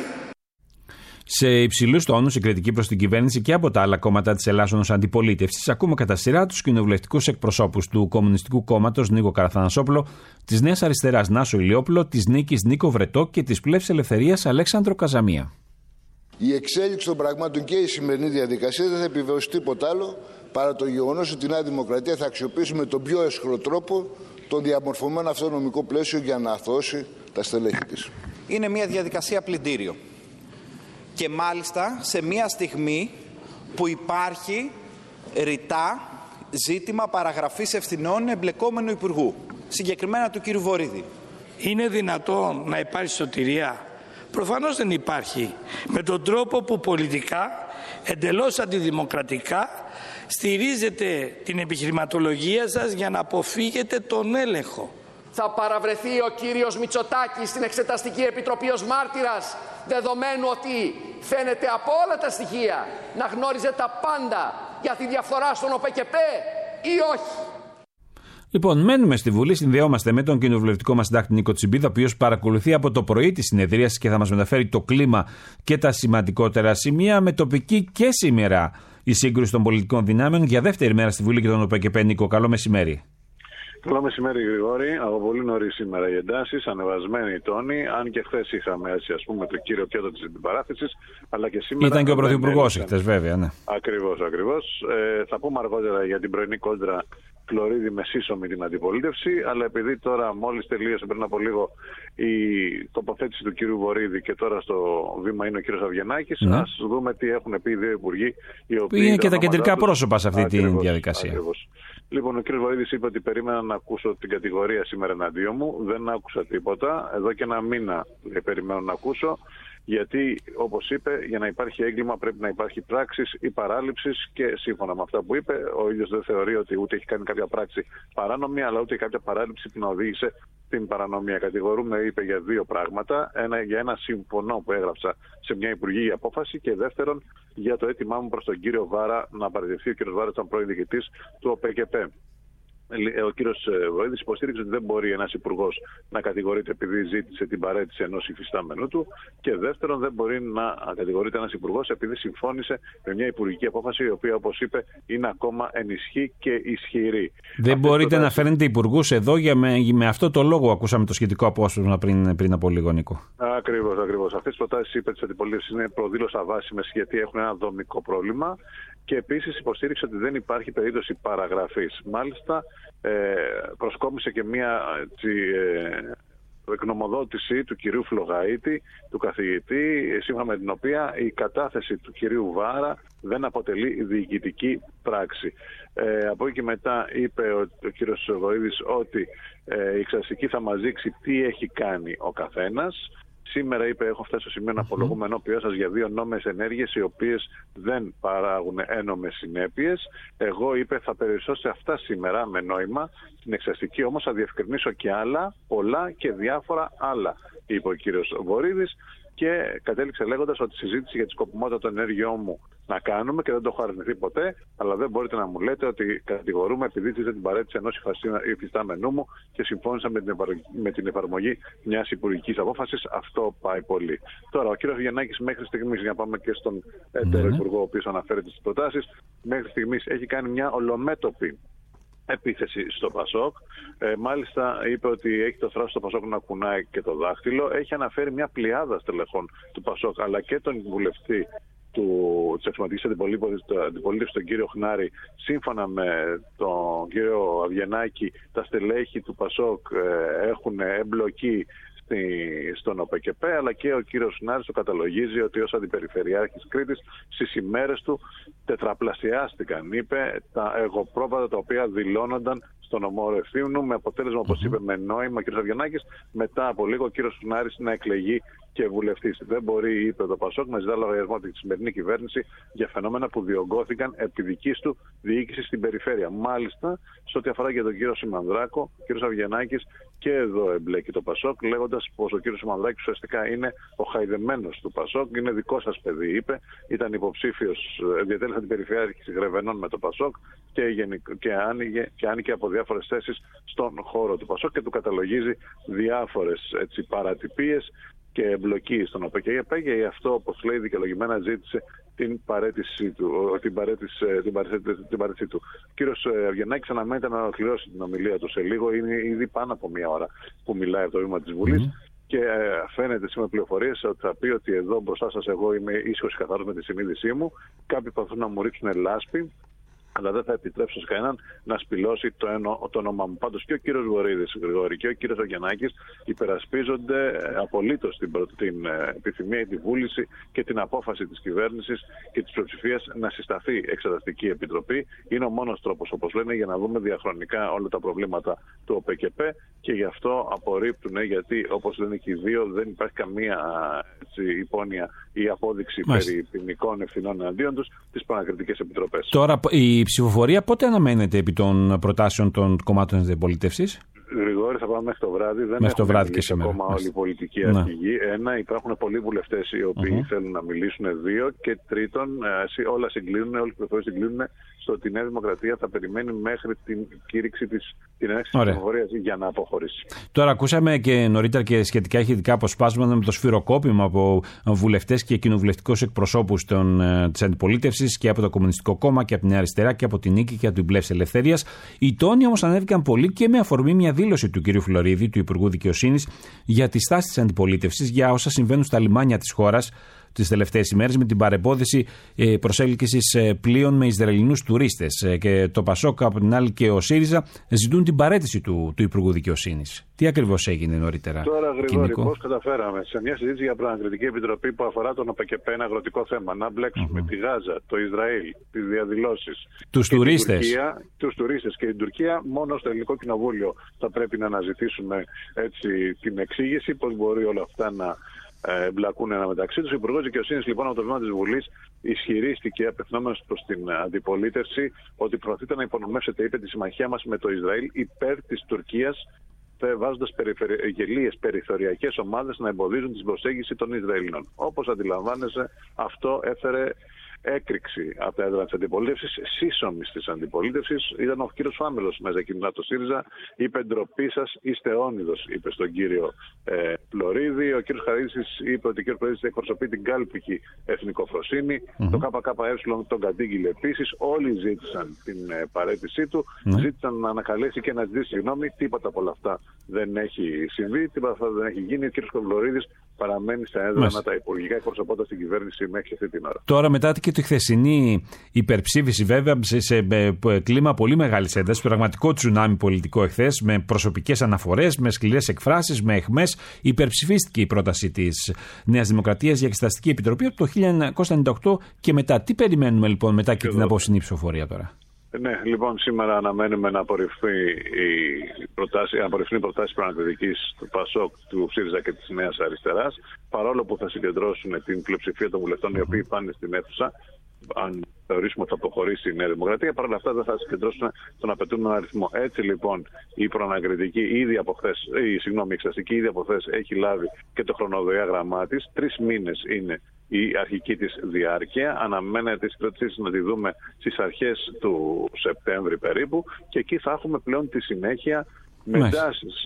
Σε υψηλούς τόνους η κριτική προς την κυβέρνηση και από τα άλλα κόμματα της ελάσσονος αντιπολίτευσης, ακούμε κατά σειρά τους κοινοβουλευτικούς εκπροσώπους του Κομμουνιστικού Κόμματος Νίκο Καραθανασόπουλο, της Νέας Αριστεράς Νάσο Ηλιόπουλο, της Νίκης Νίκο Βρετό και της Πλεύσης Ελευθερίας Αλέξανδρο Καζαμία. Η εξέλιξη των πραγμάτων και η σημερινή διαδικασία δεν θα επιβεβαιώσει τίποτα άλλο παρά το γεγονός ότι η Νέα Δημοκρατία θα αξιοποιήσει με τον πιο έσχρο τρόπο τον διαμορφωμένο αυτό νομικό πλαίσιο για να αθώσει τα στελέχη της. Είναι μια διαδικασία πλυντήριο. Και μάλιστα σε μια στιγμή που υπάρχει ρητά ζήτημα παραγραφής ευθυνών εμπλεκόμενου υπουργού, συγκεκριμένα του κύριου Βορίδη. Είναι δυνατόν να υπάρχει σωτηρία? Προφανώς δεν υπάρχει. Με τον τρόπο που πολιτικά, εντελώς αντιδημοκρατικά, στηρίζετε την επιχειρηματολογία σας για να αποφύγετε τον έλεγχο. Θα παραβρεθεί ο κύριος Μητσοτάκης στην Εξεταστική Επιτροπή ως μάρτυρας, δεδομένου ότι φαίνεται από όλα τα στοιχεία να γνώριζε τα πάντα για τη διαφθορά στον ΟΠΚΠ ή όχι? Λοιπόν, μένουμε στη Βουλή, συνδεόμαστε με τον κοινοβουλευτικό μας συντάκτη Νίκο Τσιμπίδα, ο οποίος παρακολουθεί από το πρωί τη συνεδρίαση και θα μας μεταφέρει το κλίμα και τα σημαντικότερα σημεία, με τοπική και σήμερα η σύγκρουση των πολιτικών δυνάμεων για δεύτερη μέρα στη Βουλή και τον ΟΠΚΠ. Νίκο, καλό μεσημέρι. Καλό μεσημέρι, Γρηγόρη. Από πολύ νωρίς σήμερα οι εντάσεις, ανεβασμένοι οι τόνοι. Αν και χθες είχαμε έτσι, ας πούμε, το κύριο πιάτο της αντιπαράθεσης, αλλά και σήμερα. Ήταν και ο Πρωθυπουργός χθες, βέβαια, ναι. Ακριβώς. Θα πούμε αργότερα για την πρωινή κόντρα Φλωρίδη με σύσσωμη την αντιπολίτευση, αλλά επειδή τώρα μόλις τελείωσε πριν από λίγο η τοποθέτηση του κύριου Βορίδη και τώρα στο βήμα είναι ο κύριος Αβγενάκης, ας δούμε τι έχουν πει οι δύο υπουργοί. Είναι και τα κεντρικά πρόσωπα σε αυτή τη διαδικασία. Ακριβώς. Λοιπόν, ο κύριος Βορίδης είπε ότι περίμενα να ακούσω την κατηγορία σήμερα εναντίον μου. Δεν άκουσα τίποτα. Εδώ και ένα μήνα περιμένω να ακούσω. Γιατί, όπως είπε, για να υπάρχει έγκλημα πρέπει να υπάρχει πράξης ή παράληψης και σύμφωνα με αυτά που είπε, ο ίδιος δεν θεωρεί ότι ούτε έχει κάνει κάποια πράξη παράνομη, αλλά ούτε κάποια παράληψη που να οδήγησε την παρανομία. Κατηγορούμε, είπε, για δύο πράγματα. Για ένα συμφωνώ που έγραψα σε μια υπουργική απόφαση και δεύτερον για το αίτημά μου προς τον κύριο Βάρα να παραιτηθεί. Ο κύριος Βάρας ήταν πρώην διοικητής του ΟΠΚΠ. Ο κύριος Βορίδης υποστήριξε ότι δεν μπορεί ένας υπουργός να κατηγορείται επειδή ζήτησε την παραίτηση ενός υφιστάμενου του και δεύτερον δεν μπορεί να κατηγορείται ένας υπουργός επειδή συμφώνησε με μια υπουργική απόφαση η οποία, όπως είπε, είναι ακόμα ενισχύ και ισχυρή. Δεν μπορείτε να φέρνετε υπουργούς εδώ με αυτό το λόγο ακούσαμε το σχετικό απόσπασμα πριν από λίγο, Νίκο. Ακριβώς. Αυτές τις προτάσεις, είπε, της αντιπολίτευσης είναι προδήλως αβάσιμες γιατί έχουν ένα δομικό πρόβλημα. Και επίσης υποστήριξε ότι δεν υπάρχει περίπτωση παραγραφής. Μάλιστα προσκόμισε και μια εκνομοδότηση του κυρίου Φλογαΐτη, του καθηγητή, σύμφωνα με την οποία η κατάθεση του κυρίου Βάρα δεν αποτελεί διοικητική πράξη. Από εκεί και μετά είπε ο κύριος Βορίδης ότι η εξεταστική θα μας δείξει τι έχει κάνει ο καθένας. Σήμερα είπε: έχω φτάσει στο σημείο να απολογούμε ενώπιον σας για δύο νόμιμες ενέργειες οι οποίες δεν παράγουν ένομες συνέπειες. Εγώ, είπε, θα περιοριστώ σε αυτά σήμερα με νόημα. Στην εξαστική όμως θα διευκρινίσω και άλλα, πολλά και διάφορα άλλα, είπε ο κύριος Βορίδης. Και κατέληξε λέγοντας ότι συζήτηση για τη σκοπιμότητα των ενέργειών μου να κάνουμε και δεν το έχω αρνηθεί ποτέ, αλλά δεν μπορείτε να μου λέτε ότι κατηγορούμε επειδή ζήτησα την παραίτηση ενός υφιστάμενού μου και συμφώνησα με την εφαρμογή μιας υπουργικής απόφασης. Αυτό πάει πολύ. Τώρα, ο κύριος Αβγενάκης μέχρι στιγμής, για να πάμε και στον έτερο υπουργό, ο οποίος αναφέρεται στις προτάσεις, μέχρι στιγμής έχει κάνει μια ολομέτωπη επίθεση στο Πασόκ. Μάλιστα είπε ότι έχει το θράσος στο Πασόκ να κουνάει και το δάχτυλο. Έχει αναφέρει μια πλειάδα στελεχών του Πασόκ αλλά και τον βουλευτή της αξιωματικής αντιπολίτευσης, τον κύριο Χνάρη. Σύμφωνα με τον κύριο Αβγενάκη, τα στελέχη του Πασόκ έχουν εμπλοκή στον ΟΠΚΠ, αλλά και ο κύριος Χνάρης το καταλογίζει ότι ως αντιπεριφερειάρχης Κρήτης στις ημέρες του τετραπλασιάστηκαν, είπε, τα εγωπρόβατα τα οποία δηλώνονταν στον νομό Ρευθύμνου, με αποτέλεσμα, όπως είπε, με νόημα ο κ. Αβγενάκης, μετά από λίγο ο κ. Χνάρης να εκλεγεί και βουλευτής. Δεν μπορεί, είπε το Πασόκ, να ζητά λογαριασμό από τη σημερινή κυβέρνηση για φαινόμενα που διωγγώθηκαν επί δικής του διοίκηση στην περιφέρεια. Μάλιστα, σε ό,τι αφορά για τον κύριο Σιμανδράκο, ο κ. Αβγενάκης και εδώ εμπλέκει το Πασόκ, λέγοντας πως ο κ. Σιμανδράκης ουσιαστικά είναι ο χαϊδεμένος του Πασόκ, είναι δικό σας παιδί, είπε. Ήταν υποψήφιος, διατέλεσε την περιφέρεια Γρεβενών με το Πασόκ και άνοιγε από διάφορες θέσεις στον χώρο του Πασόκ και του καταλογίζει διάφορες παρατυπίες και εμπλοκή στον ΟΠΚΠ και γι' αυτό, όπως λέει, δικαιολογημένα ζήτησε την παραίτησή του. Ο κύριος Αβγενάκης αναμένεται να ολοκληρώσει την ομιλία του σε λίγο. Είναι ήδη πάνω από μία ώρα που μιλάει από το βήμα της Βουλής και φαίνεται σήμερα πληροφορίες ότι θα πει ότι εδώ μπροστά σας εγώ είμαι ήσυχος και καθαρός με τη συνείδησή μου. Κάποιοι προσπαθούν να μου ρίξουν λάσπη, αλλά δεν θα επιτρέψω σε κανέναν να σπηλώσει το όνομά μου. Πάντως και ο κύριος Βορίδης, Γρηγόρη, και ο κύριος Αβγενάκης υπερασπίζονται απολύτως την επιθυμία, τη βούληση και την απόφαση της κυβέρνησης και της πλειοψηφίας να συσταθεί εξεταστική επιτροπή. Είναι ο μόνος τρόπος, όπως λένε, για να δούμε διαχρονικά όλα τα προβλήματα του ΟΠΚΠ και γι' αυτό απορρίπτουν, γιατί, όπως λένε και οι δύο, δεν υπάρχει καμία υπόνοια ή απόδειξη περί ποινικών ευθυνών εναντίον τους στις πανακριτικές επιτροπές. Τώρα, η ψηφοφορία πότε αναμένεται επί των προτάσεων των κομμάτων της αντιπολίτευσης? Γρηγόρη, θα πάμε μέχρι το βράδυ. Δεν έχουμε μιλήσει ακόμα όλοι οι πολιτικοί αρχηγοί. Ένα, υπάρχουν πολλοί βουλευτές οι οποίοι θέλουν να μιλήσουν. Δύο, και τρίτον, όλα συγκλίνουν, όλες οι πληροφορίες συγκλίνουν στο ότι η Νέα Δημοκρατία θα περιμένει μέχρι την κήρυξη την έναρξη της ψηφοφορίας για να αποχωρήσει. Τώρα, ακούσαμε και νωρίτερα και σχετικά ηχητικά αποσπάσματα με το σφυροκόπημα από βουλευτές και κοινοβουλευτικούς εκπροσώπους της αντιπολίτευσης και από το Κομμουνιστικό Κόμμα και από την Αριστερά και από την Νίκη και από την Πλεύση Ελευθερίας. Οι τόνοι όμως ανέβηκαν πολύ και με αφορμή μια δήλωση του κ. Φλωρίδη, του Υπουργού Δικαιοσύνης, για τη στάση της αντιπολίτευσης για όσα συμβαίνουν στα λιμάνια της χώρας τις τελευταίες ημέρες, με την παρεμπόδιση προσέλκυσης πλοίων με Ισραηλινούς τουρίστες. Και το Πασόκ, από την άλλη, και ο ΣΥΡΙΖΑ ζητούν την παραίτηση του Υπουργού Δικαιοσύνης. Τι ακριβώς έγινε νωρίτερα? Τώρα, Γρηγόρη, πώς καταφέραμε σε μια συζήτηση για Προανακριτική Επιτροπή που αφορά τον ΟΠΕΚΕΠΕ, ένα αγροτικό θέμα, να μπλέξουμε τη Γάζα, το Ισραήλ, τις διαδηλώσεις, τους τουρίστες και την Τουρκία? Μόνο στο Ελληνικό Κοινοβούλιο θα πρέπει να αναζητήσουμε την εξήγηση, πώς μπορεί όλα αυτά να μπλακούν ένα μεταξύ τους. Ο Υπουργός Δικαιοσύνης, λοιπόν, από το βήμα της Βουλής, ισχυρίστηκε, απευθυνόμενος προς την αντιπολίτευση, ότι προωθείται να υπονομεύσετε, είπε, τη συμμαχία μας με το Ισραήλ υπέρ της Τουρκίας, βάζοντας γελίες περιθωριακές ομάδες να εμποδίζουν την προσέγγιση των Ισραηλινών. Όπως αντιλαμβάνεσαι, αυτό έφερε έκρηξη από τα έδρα της αντιπολίτευσης, σύσσωμης της αντιπολίτευσης. Ήταν ο κύριος Φάμελος μέσα κοινά το ΣΥΡΙΖΑ, είπε ντροπή σας, είστε όνειδος, είπε στον κύριο Φλωρίδη. Ο κύριος Χαρίτσης είπε ότι ο κύριος Φλωρίδης εκπροσωπεί την κάλπικη εθνικοφροσύνη. Το ΚΚΕ τον κατήγγειλε επίσης. Όλοι ζήτησαν την παραίτησή του, ζήτησαν να ανακαλέσει και να ζητήσει συγγνώμη. Τίποτα από όλα αυτά δεν έχει συμβεί, τίποτα από αυτά δεν έχει γίνει. Ο κύριος Φλωρίδης παραμένει στα έδρανα τα υπουργικά, εκπροσωπώντας την κυβέρνηση μέχρι αυτή την ώρα. Τώρα, μετά και τη χθεσινή υπερψήφιση, βέβαια, σε κλίμα πολύ μεγάλης έντασης, πραγματικό τσουνάμι πολιτικό εχθές, με προσωπικές αναφορές, με σκληρές εκφράσεις, με αιχμές, υπερψηφίστηκε η πρόταση της Νέας Δημοκρατίας για Εξεταστική Επιτροπή από το 1998 και μετά. Τι περιμένουμε, λοιπόν, μετά και την απόψινή ψηφοφορία τώρα? Ναι, λοιπόν, σήμερα αναμένουμε να απορριφθεί η προτάση προανακριτικής του ΠΑΣΟΚ, του ΣΥΡΙΖΑ και της Νέας Αριστεράς, παρόλο που θα συγκεντρώσουν την πλειοψηφία των βουλευτών οι οποίοι πάνε στην αίθουσα. Αν θεωρήσουμε ότι θα αποχωρήσει η Νέα Δημοκρατία, παρόλα αυτά δεν θα συγκεντρώσουν τον απαιτούμενο αριθμό. Έτσι, λοιπόν, η προανακριτική η εξεταστική ήδη από χθες έχει λάβει και το χρονοδιάγραμμά της. 3 μήνες είναι η αρχική της διάρκεια. Αναμένεται τις πρώτες να τη δούμε στις αρχές του Σεπτέμβρη περίπου, και εκεί θα έχουμε πλέον τη συνέχεια με εντάσεις.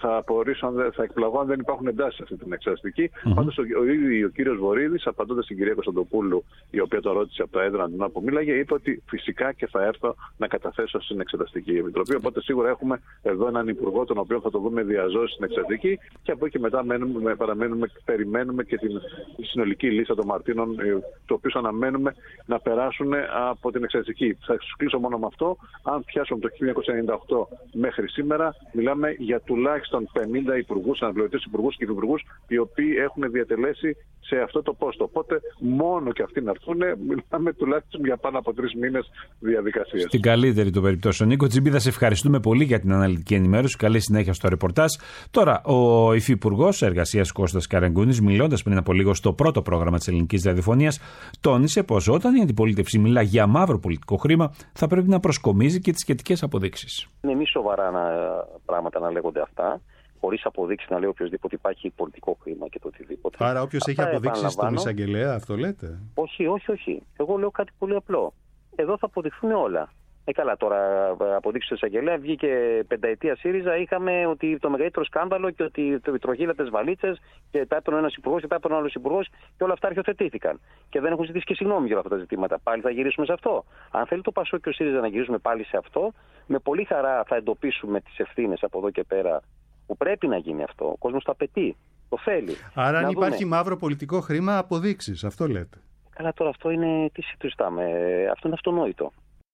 Θα εκπλαγώ αν δεν υπάρχουν εντάσεις σε αυτή την εξεταστική. Πάντως ο κύριος Βορίδης, απαντώντας στην κυρία Κωνσταντοπούλου, η οποία το ρώτησε από τα έδρανα του που μίλαγε, είπε ότι φυσικά και θα έρθω να καταθέσω στην Εξεταστική Επιτροπή. Οπότε σίγουρα έχουμε εδώ έναν υπουργό, τον οποίο θα το δούμε διαζώσει στην Εξεταστική, και από εκεί μετά περιμένουμε και την συνολική λίστα των μαρτύρων, το οποίο αναμένουμε να περάσουν από την Εξεταστική. Θα κλείσω μόνο με αυτό. Αν πιάσουμε το 1998 μέχρι σήμερα, μιλάμε για τουλάχιστον 50 υπουργούς, αναπληρωτές υπουργούς και υπουργούς, οι οποίοι έχουν διατελέσει σε αυτό το πόστο. Οπότε, μόνο και αυτοί να έρθουν, μιλάμε τουλάχιστον για πάνω από 3 μήνες διαδικασίας. Στην καλύτερη των περιπτώσεων. Νίκο Τσιμπίδα, σε ευχαριστούμε πολύ για την αναλυτική ενημέρωση. Καλή συνέχεια στο ρεπορτάζ. Τώρα, ο Υφυπουργός Εργασίας Κώστας Καραγκούνης, μιλώντας πριν από λίγο στο πρώτο πρόγραμμα της ελληνικής ραδιοφωνίας, τόνισε πως όταν η αντιπολίτευση μιλά για μαύρο πολιτικό χρήμα, θα πρέπει να προσκομίζει και τις σχετικές αποδείξεις. Είναι μη σοβαρά πράγματα να λέγονται αυτά, χωρίς αποδείξει να λέει οποιοδήποτε υπάρχει πολιτικό χρήμα και το οτιδήποτε. Άρα, όποιος έχει αποδείξει στον εισαγγελέα, αυτό λέτε? Όχι. Εγώ λέω κάτι πολύ απλό. Εδώ θα αποδειχθούν όλα. Καλά, τώρα αποδείξει του εισαγγελέα, βγήκε 5ετία ΣΥΡΙΖΑ. Είχαμε ότι το μεγαλύτερο σκάνδαλο και ότι τροχύλατες βαλίτσες και τα έπαιρνε ένας υπουργός και τα έπαιρνε άλλος υπουργός, και όλα αυτά αρχιοθετήθηκαν. Και δεν έχουν ζητήσει και συγγνώμη για αυτά τα ζητήματα. Πάλι θα γυρίσουμε σε αυτό. Αν θέλει το ΠΑΣΟΚ και ο ΣΥΡΙΖΑ να γυρίσουμε πάλι σε αυτό, με πολύ χαρά θα εντοπίσουμε τις ευθύνες από εδώ και πέρα που πρέπει να γίνει αυτό. Ο κόσμος το απαιτεί, το θέλει. Άρα, αν υπάρχει μαύρο πολιτικό χρήμα, αποδείξεις, αυτό λέτε? Καλά, τώρα αυτό είναι. Τι συζητάμε? Αυτό είναι αυτονόητο.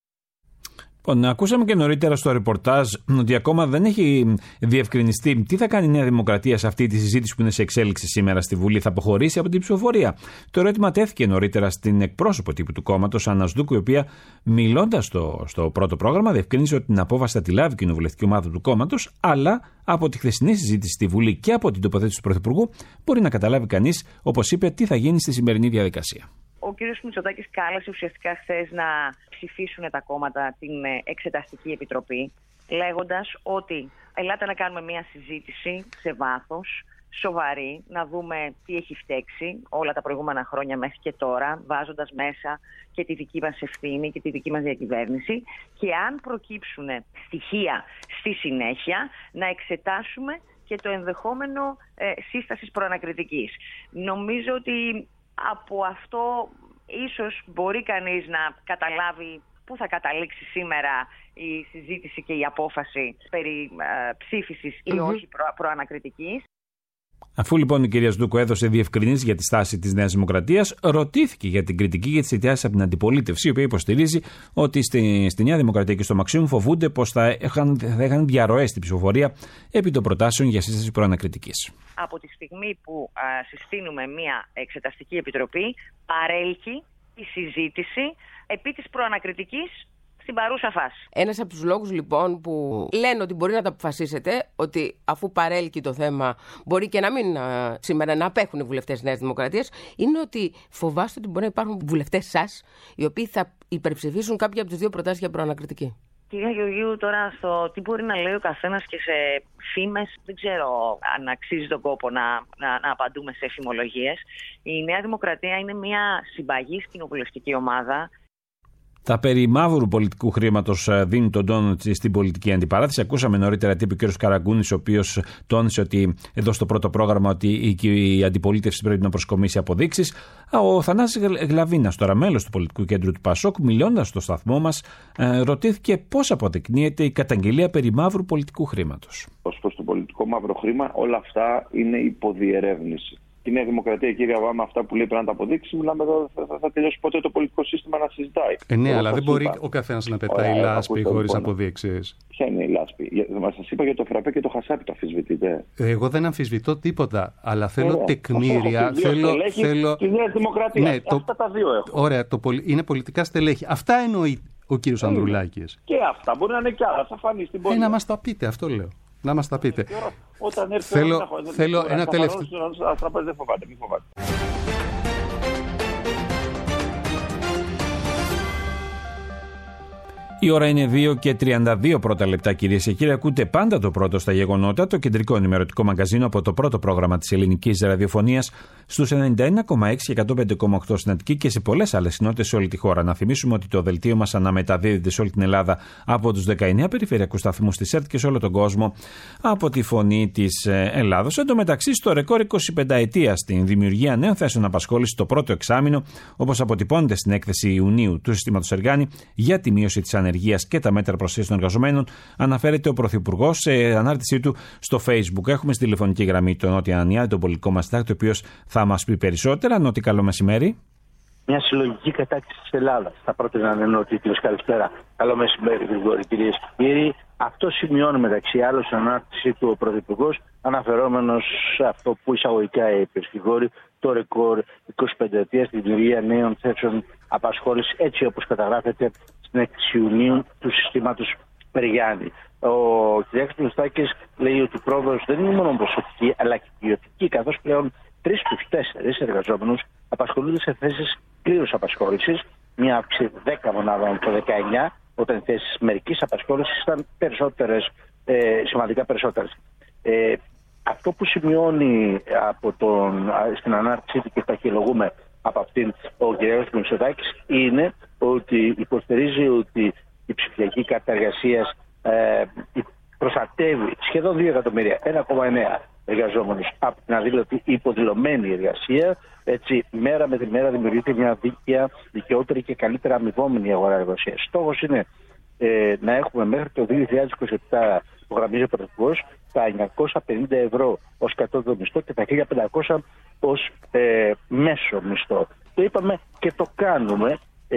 Λοιπόν, ακούσαμε και νωρίτερα στο ρεπορτάζ ότι ακόμα δεν έχει διευκρινιστεί τι θα κάνει η Νέα Δημοκρατία σε αυτή τη συζήτηση που είναι σε εξέλιξη σήμερα στη Βουλή. Θα αποχωρήσει από την ψηφοφορία? Το ερώτημα τέθηκε νωρίτερα στην εκπρόσωπο τύπου του κόμματος, Άννα Σδούκου, η οποία, μιλώντας στο πρώτο πρόγραμμα, διευκρίνησε ότι την απόφαση θα τη λάβει η κοινοβουλευτική ομάδα του κόμματος, αλλά από τη χθεσινή συζήτηση στη Βουλή και από την τοποθέτηση του Πρωθυπουργού μπορεί να καταλάβει κανείς, όπως είπε, τι θα γίνει στη σημερινή διαδικασία. Ο κ. Μητσοτάκης κάλεσε ουσιαστικά χθες να ψηφίσουν τα κόμματα την Εξεταστική Επιτροπή. λέγοντας ότι ελάτε να κάνουμε μια συζήτηση σε βάθος, σοβαρή, να δούμε τι έχει φταίξει όλα τα προηγούμενα χρόνια μέχρι και τώρα, βάζοντας μέσα και τη δική μας ευθύνη και τη δική μας διακυβέρνηση, και αν προκύψουν στοιχεία στη συνέχεια να εξετάσουμε και το ενδεχόμενο σύστασης προανακριτικής. Νομίζω ότι από αυτό ίσως μπορεί κανείς να καταλάβει πού θα καταλήξει σήμερα η συζήτηση και η απόφαση περί ψήφισης ή όχι προανακριτικής. Αφού λοιπόν η κυρία Σντούκο έδωσε διευκρινήσεις για τη στάση της Νέας Δημοκρατίας, ρωτήθηκε για την κριτική για τις αιτιάσεις από την αντιπολίτευση, η οποία υποστηρίζει ότι στη Νέα Δημοκρατία και στο Μαξίμου φοβούνται πως θα είχαν διαρροές στην ψηφοφορία επί των προτάσεων για σύσταση προανακριτικής. Από τη στιγμή που συστήνουμε μια εξεταστική επιτροπή, παρέλκει η συζήτηση επί της προανακριτικής στην παρούσα φάση. Ένας από τους λόγους λοιπόν που λένε ότι μπορεί να τα αποφασίσετε, ότι αφού παρέλκει το θέμα μπορεί και να μην σήμερα να απέχουν οι βουλευτές της Νέας Δημοκρατίας, είναι ότι φοβάστε ότι μπορεί να υπάρχουν βουλευτές σας οι οποίοι θα υπερψηφίσουν κάποια από τις δύο προτάσεις για προανακριτική. Κυρία Γεωργίου, τώρα στο τι μπορεί να λέει ο καθένας και σε φήμες, δεν ξέρω αν αξίζει τον κόπο να απαντούμε σε φημολογίες. Η Νέα Δημοκρατία είναι μια συμπαγής κοινοβουλευτική ομάδα. Τα περί μαύρου πολιτικού χρήματος δίνουν τον τόνο στην πολιτική αντιπαράθεση. Ακούσαμε νωρίτερα τι είπε ο κ. Καραγκούνης, ο οποίος τόνισε ότι εδώ στο πρώτο πρόγραμμα ότι η αντιπολίτευση πρέπει να προσκομίσει αποδείξεις. Ο Θανάσης Γλαβίνας, τώρα μέλος του πολιτικού κέντρου του ΠΑΣΟΚ, μιλώντας στο σταθμό μας, ρωτήθηκε πώς αποδεικνύεται η καταγγελία περί μαύρου πολιτικού χρήματος. Ως προς το πολιτικό μαύρο χρήμα, όλα αυτά είναι υποδιερεύνηση. Η Νέα Δημοκρατία, κύριε Αβάμα, αυτά που λέει πρέπει να τα αποδείξει. Μιλάμε εδώ, θα τελειώσει ποτέ το πολιτικό σύστημα να συζητάει. Ναι, αλλά δεν μπορεί ο καθένας να πετάει λάσπη χωρίς αποδείξεις. Ποια είναι η λάσπη? Σας είπα για το φραπέ και το χασάπι, το αμφισβητείτε? Εγώ δεν αμφισβητώ τίποτα, αλλά θέλω τεκμήρια. Θέλω. Τη Νέα Δημοκρατία. Ναι, αυτά τα δύο έχω. Ωραία, είναι πολιτικά στελέχη. Αυτά εννοεί ο κύριος Ανδρουλάκης. Και αυτά μπορεί να είναι κι άλλα. Θα φανεί στην πορεία. Να μας τα πείτε, αυτό λέω. Να μας τα πείτε. Όταν έρθει θέλω ένα τελευταίο. Δεν φοβάται, μην φοβάται. Η ώρα είναι 2:32 πρώτα λεπτά, κυρίες και κύριοι. Ακούτε πάντα το πρώτο στα γεγονότα, το κεντρικό ενημερωτικό μαγκαζίνο από το πρώτο πρόγραμμα της ελληνικής ραδιοφωνίας στους 91,6 και 105,8 στην Αττική και σε πολλές άλλες συνότητες σε όλη τη χώρα. Να θυμίσουμε ότι το δελτίο μας αναμεταδίδεται σε όλη την Ελλάδα από τους 19 περιφερειακούς σταθμούς της ΕΡΤ και σε όλο τον κόσμο από τη Φωνή της Ελλάδος. Εν τω μεταξύ, στο ρεκόρ 25 ετία στην δημιουργία νέων θέσεων απασχόλησης το πρώτο εξάμηνο, όπως αποτυπώνεται στην έκθεση Ιουνίου του Συστήματος Εργάνη για τη μείωση της ανεργίας και τα μέτρα προστασίας των εργαζομένων, αναφέρεται ο Πρωθυπουργός σε ανάρτησή του στο Facebook. Έχουμε στη τηλεφωνική γραμμή τον Νότι Ανανιάδη, τον πολιτικό μας συντάκτη, ο οποίος θα μας πει περισσότερα. Νότι, καλό μεσημέρι. Μια συλλογική κατάκτηση της Ελλάδας. Θα πρότεινα να είναι ο τίτλος. Καλησπέρα. Καλό μεσημέρι, Γρηγόρη, κυρίες και κύριοι. Αυτό σημειώνει μεταξύ άλλων στην ανάρτησή του ο Πρωθυπουργός, αναφερόμενος σε αυτό που εισαγωγικά είπε, Γρηγόρη, το ρεκόρ 25 ετία στη δημιουργία νέων θέσεων απασχόλησης, έτσι όπως καταγράφεται στην έκθεση Ιουνίου του συστήματος Περιγιάννη. Ο κ. Μητσοτάκης λέει ότι η πρόοδος δεν είναι μόνο ποσοτική αλλά και ποιοτική, καθώς πλέον 3 στους 4 εργαζόμενους απασχολούνται σε θέσεις πλήρους απασχόλησης, μια αύξηση 10 μονάδων το 19, όταν οι θέσεις μερικής απασχόλησης ήταν σημαντικά περισσότερες. Αυτό που σημειώνει στην ανάρτησή του και τα χειρολογούμε από αυτήν ο κ. Μητσοτάκης είναι ότι υποστηρίζει ότι η ψηφιακή κάρτα εργασίας προστατεύει σχεδόν 2 εκατομμύρια, 1,9 εργαζόμενους από την αδήλωτη υποδηλωμένη εργασία. Έτσι, μέρα με τη μέρα δημιουργείται μια δίκαια, δικαιότερη και καλύτερα αμοιβόμενη αγορά εργασίας. Στόχος είναι να έχουμε μέχρι το 2027, που γραμμίζει ο Πρωθυπουργός, τα 950 ευρώ ως κατώτατο μισθό και τα 1.500 ως μέσο μισθό. Το είπαμε και το κάνουμε,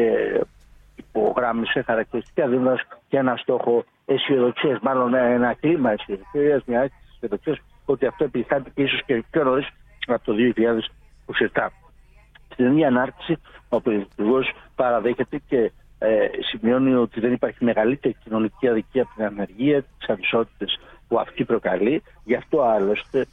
υπογράμμισε χαρακτηριστικά, δίνοντας και ένα στόχο αισιοδοξίας, μάλλον ένα κλίμα αισιοδοξίας, μια αίσθηση αισιοδοξίας ότι αυτό επιτυχάνεται και ίσως και πιο νωρίς από το 2027. Στην ίδια ανάρτηση, ο Πρωθυπουργός παραδέχεται και σημειώνει ότι δεν υπάρχει μεγαλύτερη κοινωνική αδικία από την ανεργία, τις ανισότητες που αυτή προκαλεί. Γι' αυτό άλλωστε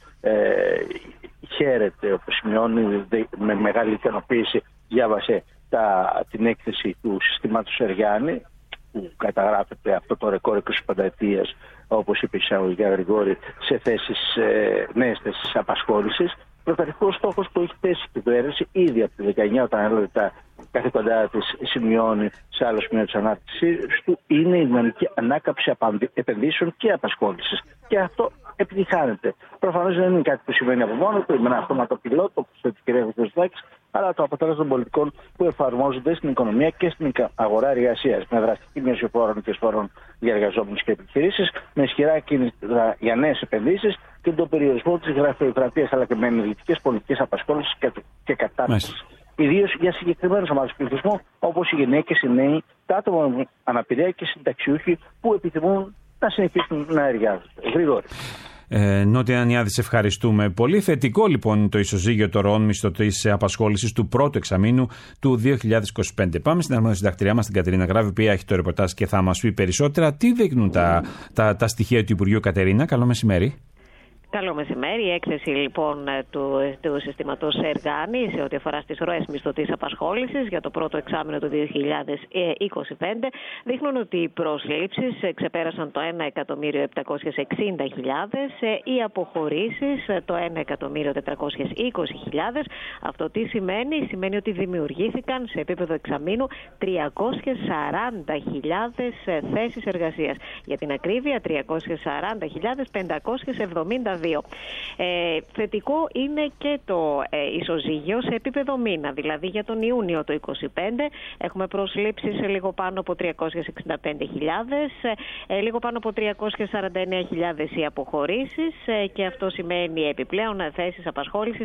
χαίρεται, όπως σημειώνει με μεγάλη ικανοποίηση, διάβασε την έκθεση του συστήματος Εργάνη, που καταγράφεται αυτό το ρεκόρ 25 ετίας, όπως είπε εισαγωγικά Γρηγόρη, σε νέες θέσεις απασχόλησης. Πρωταρχικός στόχος που έχει θέσει η κυβέρνηση ήδη από το 19, όταν έλαβε τα καθήκοντά της, σημειώνει σε άλλο σημείο της ανάπτυξης του, είναι η δυναμική ανάκαμψη επενδύσεων και απασχόλησης. Και αυτό επιτυχάνεται. Προφανώς δεν είναι κάτι που σημαίνει από μόνο του, με ένα αυτόματο πιλότο, όπως το κυρία Βιτζάκη, αλλά το αποτέλεσμα των πολιτικών που εφαρμόζονται στην οικονομία και στην αγορά εργασίας. Με δραστική μείωση φόρων και εισφορών για εργαζόμενους και επιχειρήσεις, με ισχυρά κίνητρα για νέες επενδύσεις και τον περιορισμό της γραφειοκρατίας, αλλά και με ενεργητικές πολιτικές απασχόλησης και κατάρτισης. Ιδίως για συγκεκριμένους ομάδες πληθυσμού, όπως οι γυναίκες, οι νέοι, τα άτομα με αναπηρία και οι συνταξιούχοι που επιθυμούν να συνεχίσουν να εργάζονται. Γρήγορα. Νότια Ανιάδη, σε ευχαριστούμε πολύ. Θετικό λοιπόν το ισοζύγιο των ροών μισθωτής απασχόλησης του πρώτου εξαμήνου του 2025. Πάμε στην αρμόδια συντακτηριά μας, την Κατερίνα Γράβη, η οποία έχει το ρεπορτάζ και θα μας πει περισσότερα. Τι δείχνουν τα στοιχεία του Υπουργείου, Κατερίνα? Καλό μεσημέρι. Καλό μεσημέρι. Η έκθεση λοιπόν του συστήματος Εργάνη σε ό,τι αφορά στις ροές μισθωτής απασχόλησης για το πρώτο εξάμηνο του 2025 δείχνουν ότι οι προσλήψεις ξεπέρασαν το 1.760.000, οι αποχωρήσεις το 1.420.000. Αυτό τι σημαίνει? Σημαίνει ότι δημιουργήθηκαν σε επίπεδο εξαμήνου 340.000 θέσεις εργασίας. Για την ακρίβεια, 340.572. Θετικό είναι και το ισοζύγιο σε επίπεδο μήνα, δηλαδή για τον Ιούνιο του 2025 έχουμε προσλήψεις λίγο πάνω από 365.000, λίγο πάνω από 349.000 οι αποχωρήσεις και αυτό σημαίνει επιπλέον θέσεις απασχόλησης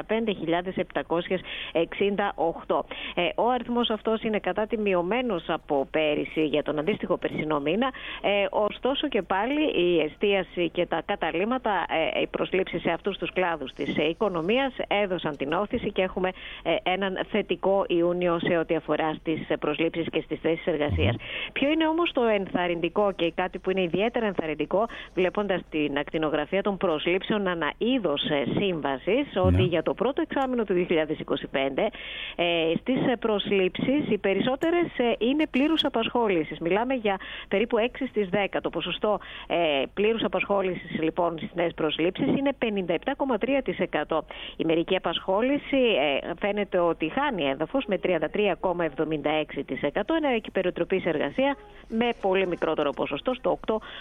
15.768. Ο αριθμός αυτός είναι κατά τη μειωμένος από πέρυσι για τον αντίστοιχο περσινό μήνα, ωστόσο και πάλι η εστίαση και τα καταλήμματα, οι προσλήψεις σε αυτούς τους κλάδους της οικονομίας έδωσαν την όθηση και έχουμε έναν θετικό Ιούνιο σε ό,τι αφορά στις προσλήψεις και στις θέσεις εργασίας. Ποιο είναι όμως το ενθαρρυντικό και κάτι που είναι ιδιαίτερα ενθαρρυντικό, βλέποντας την ακτινογραφία των προσλήψεων ανά είδος σύμβασης, ότι για το πρώτο εξάμηνο του 2025 στις προσλήψεις οι περισσότερες είναι πλήρους απασχόλησης. Μιλάμε για περίπου 6 στις 10. Το ποσοστό πλήρους απασχόλησης λοιπόν στις νέες προσλήψεις είναι 57,3%. Η μερική απασχόληση φαίνεται ότι χάνει έδαφος με 33,76%, ενώ η περιτροπής εργασία με πολύ μικρότερο ποσοστό στο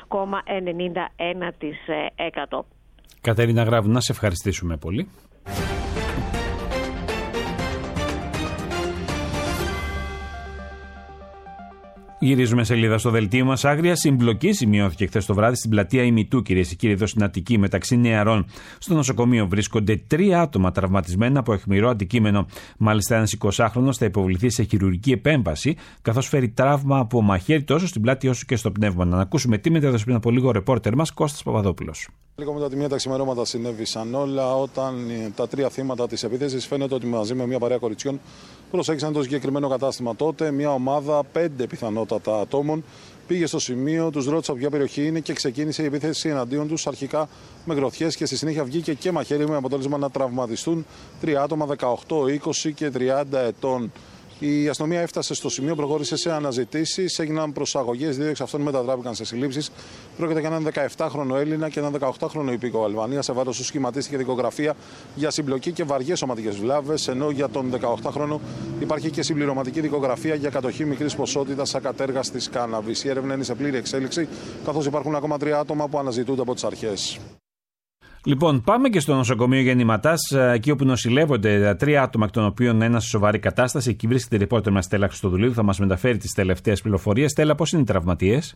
8,91%. Κατερίνα Γράβου, να σε ευχαριστήσουμε πολύ. Γυρίζουμε σελίδα στο δελτίο μας. Άγρια συμπλοκή σημειώθηκε χθες το βράδυ στην πλατεία Ημιτού, κυρίες και κύριοι, εδώ στην Αττική, μεταξύ νεαρών. Στο νοσοκομείο βρίσκονται 3 άτομα τραυματισμένα από αιχμηρό αντικείμενο. Μάλιστα, ένας 20χρονος θα υποβληθεί σε χειρουργική επέμβαση, καθώς φέρει τραύμα από μαχαίρι τόσο στην πλάτη όσο και στο πνεύμα. Να ακούσουμε τι μετέδωσε πριν από λίγο ο ρεπόρτερ μας Κώστας Παπαδόπουλος. Λίγο μετά τη 1 τα ξημερώματα συνέβησαν όλα, όταν τα 3 θύματα της επίθεσης φαίνεται ότι μαζί με μια παρέα κοριτσιών προσέγγισαν το συγκεκριμένο κατάστημα. Τότε μια ομάδα 5 πιθανότατα ατόμων πήγε στο σημείο, τους ρώτησε από ποια περιοχή είναι και ξεκίνησε η επίθεση εναντίον τους, αρχικά με γροθιές και στη συνέχεια βγήκε και μαχαίρι, με αποτέλεσμα να τραυματιστούν 3 άτομα 18, 20 και 30 ετών. Η αστυνομία έφτασε στο σημείο, προχώρησε σε αναζητήσεις, έγιναν προσαγωγές, 2 εξ αυτών μετατράπηκαν σε συλλήψεις. Πρόκειται για έναν 17χρονο Έλληνα και έναν 18χρονο υπήκο Αλβανία, σε βάρος του σχηματίστηκε δικογραφία για συμπλοκή και βαριές σωματικές βλάβες, ενώ για τον 18χρονο υπάρχει και συμπληρωματική δικογραφία για κατοχή μικρής ποσότητας ακατέργαστης κάναβης. Η έρευνα είναι σε πλήρη εξέλιξη, καθώς υπάρχουν ακόμα 3 άτομα που αναζητούνται από τις αρχές. Λοιπόν, πάμε και στο νοσοκομείο Γεννηματάς, εκεί όπου νοσηλεύονται 3 άτομα, εκ των οποίων ένα σε σοβαρή κατάσταση. Εκεί βρίσκεται η ρεπόρτερ μας Στέλλα Χριστοδουλίδου, θα μας μεταφέρει τις τελευταίες πληροφορίες. Στέλλα, πώς είναι οι τραυματίες?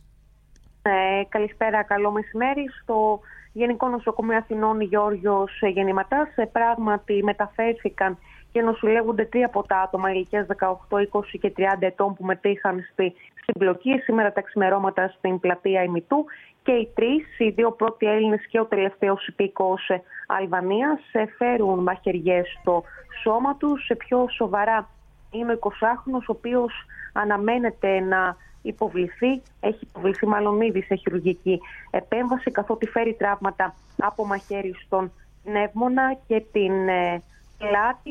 Καλησπέρα, καλό μεσημέρι. Στο Γενικό Νοσοκομείο Αθηνών Γεώργιος Γεννηματάς πράγματι μεταφέρθηκαν και νοσηλεύονται 3 από τα άτομα ηλικίας 18, 20 και 30 ετών που μετήχαν στη συμπλοκή σήμερα τα ξημερώματα στην πλατεία Ημιτού. Και οι 3, οι 2 πρώτοι Έλληνες και ο τελευταίος υπήκοος Αλβανίας, φέρουν μαχαιριές στο σώμα τους. Σε πιο σοβαρά είναι ο 20χρονος, ο οποίος αναμένεται να υποβληθεί, έχει υποβληθεί μάλλον ήδη σε χειρουργική επέμβαση, καθότι φέρει τραύματα από μαχαίρι στον πνεύμονα και την πλάτη,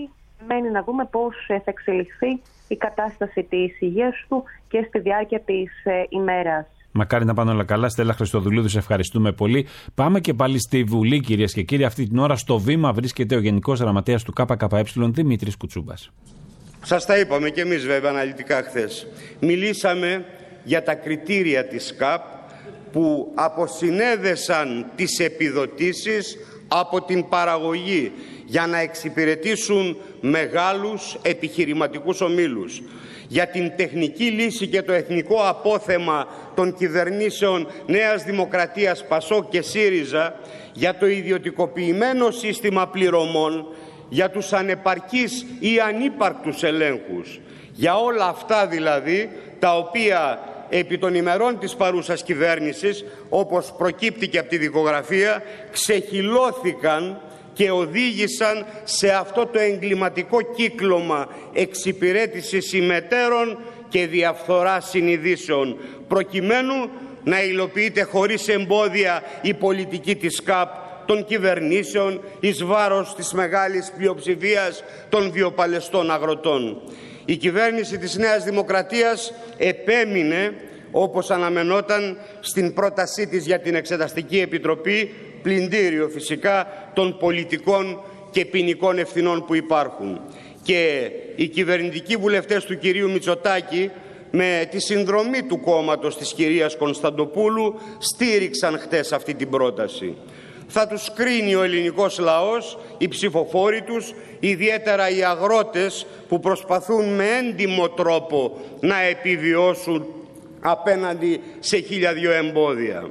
μένει να δούμε πώς θα εξελιχθεί η κατάσταση της υγείας του και στη διάρκεια της ημέρας. Μακάρι να πάνε όλα καλά. Στέλλα Χριστοδουλίδου, σε ευχαριστούμε πολύ. Πάμε και πάλι στη Βουλή, κυρίες και κύριοι. Αυτή την ώρα στο βήμα βρίσκεται ο Γενικός Γραμματέας του ΚΚΕ, Δημήτρης Κουτσούμπας. Σας τα είπαμε και εμείς βέβαια αναλυτικά χθες. Μιλήσαμε για τα κριτήρια της ΚΑΠ που αποσυνέδεσαν τις επιδοτήσεις από την παραγωγή για να εξυπηρετήσουν μεγάλους επιχειρηματικούς ομίλους. Για την τεχνική λύση και το εθνικό απόθεμα των κυβερνήσεων Νέας Δημοκρατίας, ΠΑΣΟΚ και ΣΥΡΙΖΑ, για το ιδιωτικοποιημένο σύστημα πληρωμών, για τους ανεπαρκείς ή ανύπαρκτους ελέγχους. Για όλα αυτά δηλαδή τα οποία επί των ημερών της παρούσας κυβέρνησης, όπως προκύπτει και από τη δικογραφία, ξεχυλώθηκαν και οδήγησαν σε αυτό το εγκληματικό κύκλωμα εξυπηρέτησης ημετέρων και διαφθοράς συνειδήσεων, προκειμένου να υλοποιείται χωρίς εμπόδια η πολιτική της ΚΑΠ των κυβερνήσεων εις βάρος της μεγάλης πλειοψηφίας των βιοπαλαιστών αγροτών. Η κυβέρνηση της Νέας Δημοκρατίας επέμεινε, όπως αναμενόταν, στην πρότασή της για την Εξεταστική Επιτροπή, πλυντήριο φυσικά των πολιτικών και ποινικών ευθυνών που υπάρχουν. Και οι κυβερνητικοί βουλευτές του κυρίου Μητσοτάκη, με τη συνδρομή του κόμματος της κυρίας Κωνσταντοπούλου, στήριξαν χτες αυτή την πρόταση. Θα τους κρίνει ο ελληνικός λαός, οι ψηφοφόροι τους, ιδιαίτερα οι αγρότες που προσπαθούν με έντιμο τρόπο να επιβιώσουν απέναντι σε 1002 εμπόδια.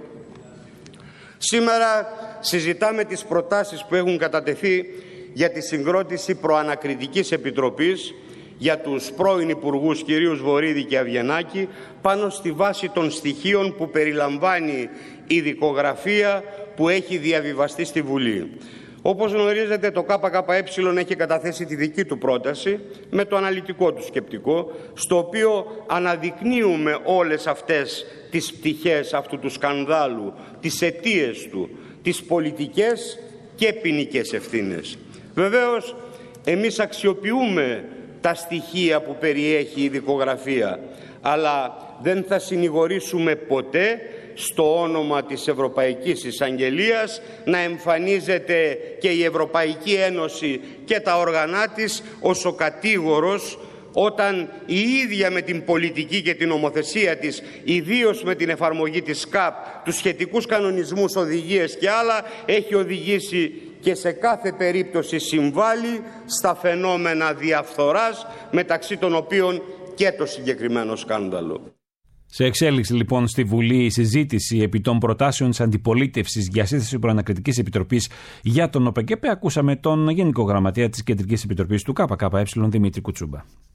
Σήμερα συζητάμε τις προτάσεις που έχουν κατατεθεί για τη συγκρότηση προανακριτικής επιτροπής για τους πρώην υπουργούς κυρίους Βορίδη και Αβγενάκη, πάνω στη βάση των στοιχείων που περιλαμβάνει η δικογραφία που έχει διαβιβαστεί στη Βουλή. Όπως γνωρίζετε, το ΚΚΕ έχει καταθέσει τη δική του πρόταση με το αναλυτικό του σκεπτικό, στο οποίο αναδεικνύουμε όλες αυτές τις πτυχές αυτού του σκανδάλου, τις αιτίες του, τις πολιτικές και ποινικές ευθύνες. Βεβαίως, εμείς αξιοποιούμε τα στοιχεία που περιέχει η δικογραφία, αλλά δεν θα συνηγορήσουμε ποτέ στο όνομα της Ευρωπαϊκής Εισαγγελίας να εμφανίζεται και η Ευρωπαϊκή Ένωση και τα όργανά της ως ο κατήγορος, όταν η ίδια με την πολιτική και την νομοθεσία της, ιδίως με την εφαρμογή της ΚΑΠ, τους σχετικούς κανονισμούς, οδηγίες και άλλα, έχει οδηγήσει και σε κάθε περίπτωση συμβάλλει στα φαινόμενα διαφθοράς, μεταξύ των οποίων και το συγκεκριμένο σκάνδαλο. Σε εξέλιξη λοιπόν στη Βουλή η συζήτηση επί των προτάσεων της αντιπολίτευσης για σύσταση προανακριτικής επιτροπής για τον ΟΠΕΚΕΠΕ. Ακούσαμε τον Γενικό Γραμματέα της Κεντρικής Επιτροπής του ΚΚΕ, Δημήτρη Κουτσούμπα.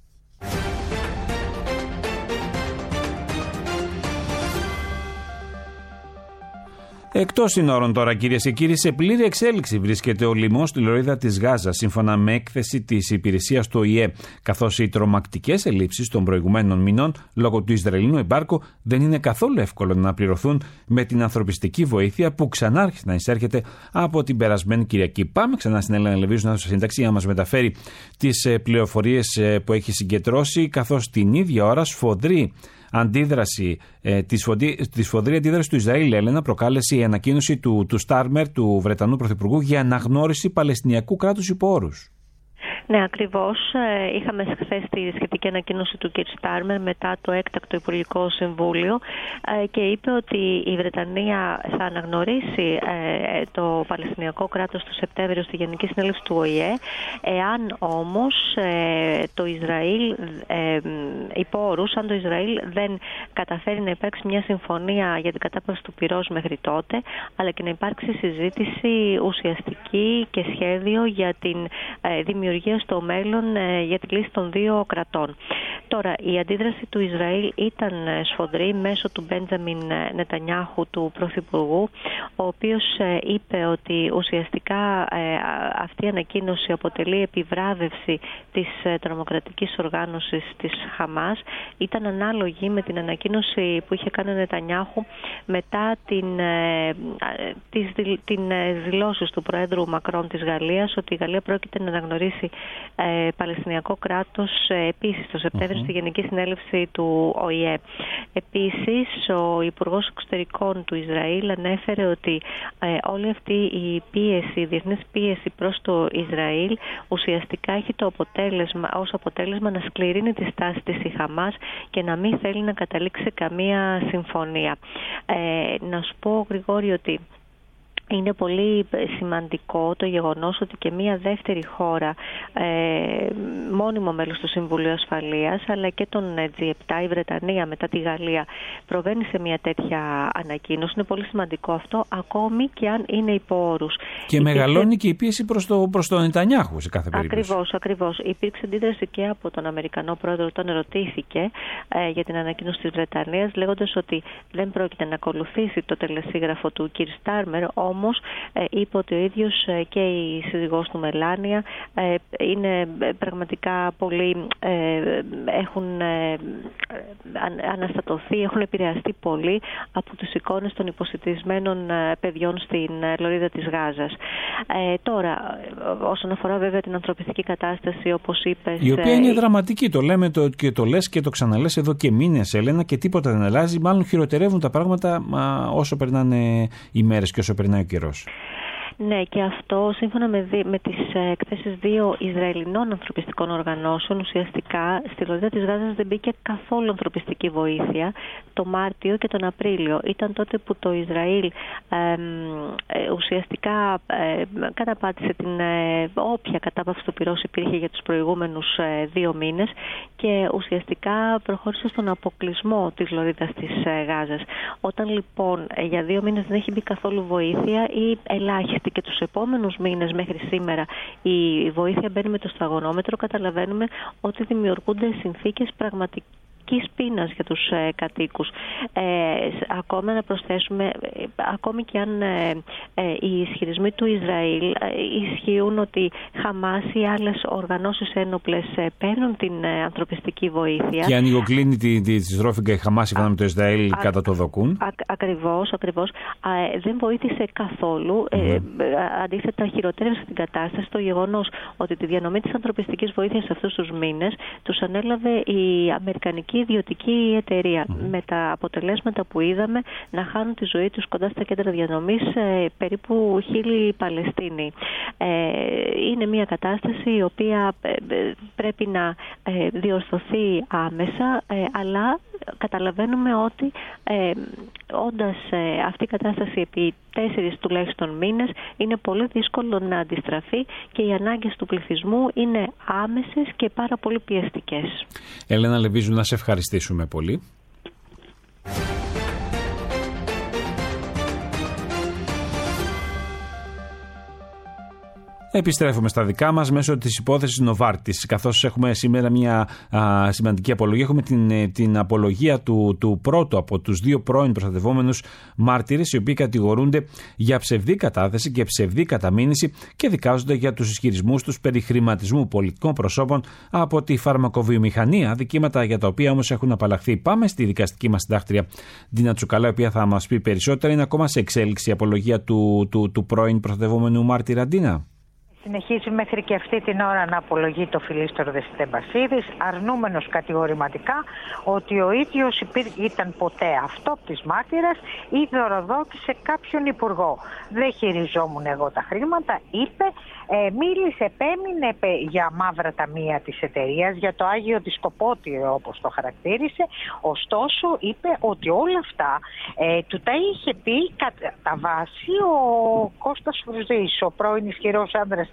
Εκτός συνόρων τώρα, κυρίες και κύριοι, σε πλήρη εξέλιξη βρίσκεται ο λοιμός στη λωρίδα της Γάζας, σύμφωνα με έκθεση της υπηρεσίας του ΟΗΕ, καθώς οι τρομακτικές ελλείψεις των προηγουμένων μηνών λόγω του Ισραηλινού εμπάρκου δεν είναι καθόλου εύκολο να πληρωθούν με την ανθρωπιστική βοήθεια που ξανά άρχισε να εισέρχεται από την περασμένη Κυριακή. Πάμε ξανά στην Έλενα Λεβίζου, να σύνταξη, να μας μεταφέρει τις πληροφορίες που έχει συγκεντρώσει, καθώς την ίδια ώρα σφοδρή αντίδραση, τη σφοδρή αντίδραση του Ισραήλ, Έλενα, προκάλεσε η ανακοίνωση του Στάρμερ, του Βρετανού Πρωθυπουργού, για αναγνώριση Παλαιστινιακού κράτους υπό όρους. Ναι, ακριβώς. Είχαμε χθες τη σχετική ανακοίνωση του κ. Στάρμερ μετά το έκτακτο Υπουργικό Συμβούλιο και είπε ότι η Βρετανία θα αναγνωρίσει το Παλαιστινιακό κράτος το Σεπτέμβριο στη Γενική Συνέλευση του ΟΗΕ, εάν όμως το Ισραήλ, υπό όρους, αν το Ισραήλ δεν καταφέρει να υπάρξει μια συμφωνία για την κατάπαυση του πυρός μέχρι τότε, αλλά και να υπάρξει συζήτηση ουσιαστική και σχέδιο για την δημιουργία στο μέλλον για τη λύση των δύο κρατών. Τώρα, η αντίδραση του Ισραήλ ήταν σφοδρή μέσω του Μπέντζαμιν Νετανιάχου, του Πρωθυπουργού, ο οποίος είπε ότι ουσιαστικά αυτή η ανακοίνωση αποτελεί επιβράβευση της τρομοκρατικής οργάνωσης της Χαμάς. Ήταν ανάλογη με την ανακοίνωση που είχε κάνει ο Νετανιάχου μετά την δηλώσεις του Προέδρου Μακρόν της Γαλλίας ότι η Γαλλία πρόκειται να αναγνωρίσει Παλαιστινιακό κράτος επίσης το Σεπτέμβριο στη Γενική Συνέλευση του ΟΗΕ. Επίσης, ο Υπουργός Εξωτερικών του Ισραήλ ανέφερε ότι όλη αυτή η πίεση, η διεθνής πίεση προς το Ισραήλ ουσιαστικά έχει ως αποτέλεσμα να σκληρύνει τη στάση της η Χαμάς και να μην θέλει να καταλήξει καμία συμφωνία. Να σου πω, Γρηγόρη, ότι είναι πολύ σημαντικό το γεγονός ότι και μία δεύτερη χώρα, μόνιμο μέλος του Συμβουλίου Ασφαλείας, αλλά και τον G7, η Βρετανία μετά τη Γαλλία, προβαίνει σε μία τέτοια ανακοίνωση. Είναι πολύ σημαντικό αυτό, ακόμη και αν είναι υπό όρους. Και μεγαλώνει και η πίεση προς τον Νετανιάχου σε κάθε περίπτωση. Ακριβώς. Υπήρξε αντίδραση και από τον Αμερικανό πρόεδρο όταν ερωτήθηκε για την ανακοίνωση της Βρετανίας, λέγοντας ότι δεν πρόκειται να ακολουθήσει το τελεσίγραφο του Κιρ Στάρμερ. Όμως είπε ότι ο ίδιος και η σύζυγός του Μελάνια είναι πραγματικά πολύ, έχουν αναστατωθεί, έχουν επηρεαστεί πολύ από τις εικόνες των υποσιτισμένων παιδιών στην λωρίδα της Γάζας. Τώρα, όσον αφορά βέβαια την ανθρωπιστική κατάσταση, όπως είπες, η οποία είναι δραματική, το λέμε και το λες και το ξαναλες εδώ και μήνες, Έλενα, και τίποτα δεν αλλάζει, μάλλον χειροτερεύουν τα πράγματα όσο περνάνε οι μέρες και όσο περνάει ο καιρός. Ναι, και αυτό σύμφωνα με τις εκθέσεις δύο Ισραηλινών ανθρωπιστικών οργανώσεων, ουσιαστικά στη λωρίδα της Γάζας δεν μπήκε καθόλου ανθρωπιστική βοήθεια το Μάρτιο και τον Απρίλιο. Ήταν τότε που το Ισραήλ ουσιαστικά καταπάτησε την όποια κατάπαυση του πυρός υπήρχε για τους προηγούμενους 2 μήνες και ουσιαστικά προχώρησε στον αποκλεισμό της λωρίδας της Γάζας. Όταν λοιπόν για 2 μήνες δεν έχει μπει καθόλου βοήθεια ή ελάχιστη και τους επόμενους μήνες μέχρι σήμερα η βοήθεια μπαίνει με το σταγονόμετρο, καταλαβαίνουμε ότι δημιουργούνται συνθήκες πραγματικής πείνας για τους κατοίκους. Ακόμα να προσθέσουμε, ακόμη και αν οι ισχυρισμοί του Ισραήλ ισχύουν ότι Χαμάς ή άλλες οργανώσεις ένοπλες παίρνουν την ανθρωπιστική βοήθεια. Και ανοιγοκλίνει τη στρόφιγγα η Χαμάς σύμφωνα με το Ισραήλ κατά το δοκούν. Ακριβώς. Δεν βοήθησε καθόλου. Αντίθετα, χειροτέρευσε την κατάσταση το γεγονός ότι τη διανομή της ανθρωπιστικής βοήθειας αυτούς τους μήνες τους ανέλαβε η Αμερικανική ιδιωτική εταιρεία, με τα αποτελέσματα που είδαμε να χάνουν τη ζωή τους κοντά στα κέντρα διανομής περίπου 1.000 Παλαιστίνοι. Είναι μια κατάσταση η οποία πρέπει να διορθωθεί άμεσα, αλλά καταλαβαίνουμε ότι όντας αυτή η κατάσταση επί 4 τουλάχιστον μήνες είναι πολύ δύσκολο να αντιστραφεί και οι ανάγκες του πληθυσμού είναι άμεσες και πάρα πολύ πιεστικές. Έλενα Λεβίζου, να σε ευχαριστήσουμε πολύ. Επιστρέφουμε στα δικά μας μέσω της υπόθεσης Νοβάρτης, καθώς έχουμε σήμερα μια σημαντική απολογία. Έχουμε την απολογία του πρώτου από τους 2 πρώην προστατευόμενους μάρτυρες, οι οποίοι κατηγορούνται για ψευδή κατάθεση και ψευδή καταμήνυση και δικάζονται για τους ισχυρισμούς τους περί χρηματισμού πολιτικών προσώπων από τη φαρμακοβιομηχανία, δικήματα για τα οποία όμως έχουν απαλλαχθεί. Πάμε στη δικαστική μας συντάκτρια Ντίνα Τσουκαλά, η οποία θα μας πει περισσότερα. Είναι ακόμα σε εξέλιξη η απολογία του πρώην προστατευόμενου μάρτυρα, Ντίνα. Συνεχίζει μέχρι και αυτή την ώρα να απολογεί το Φιλίστορο Δεσιτεμπασίδης, αρνούμενος κατηγορηματικά ότι ο ίδιος ήταν ποτέ αυτόπτης μάρτυρας ή δωροδότησε κάποιον υπουργό. Δεν χειριζόμουν εγώ τα χρήματα, είπε, μίλησε, επέμεινε για μαύρα ταμεία της εταιρείας, για το Άγιο Δισκοπότηρο όπως το χαρακτήρισε, ωστόσο είπε ότι όλα αυτά του τα είχε πει κατά βάση ο Κώστας Φρουζής, ο πρώην ισχυρός άνδρας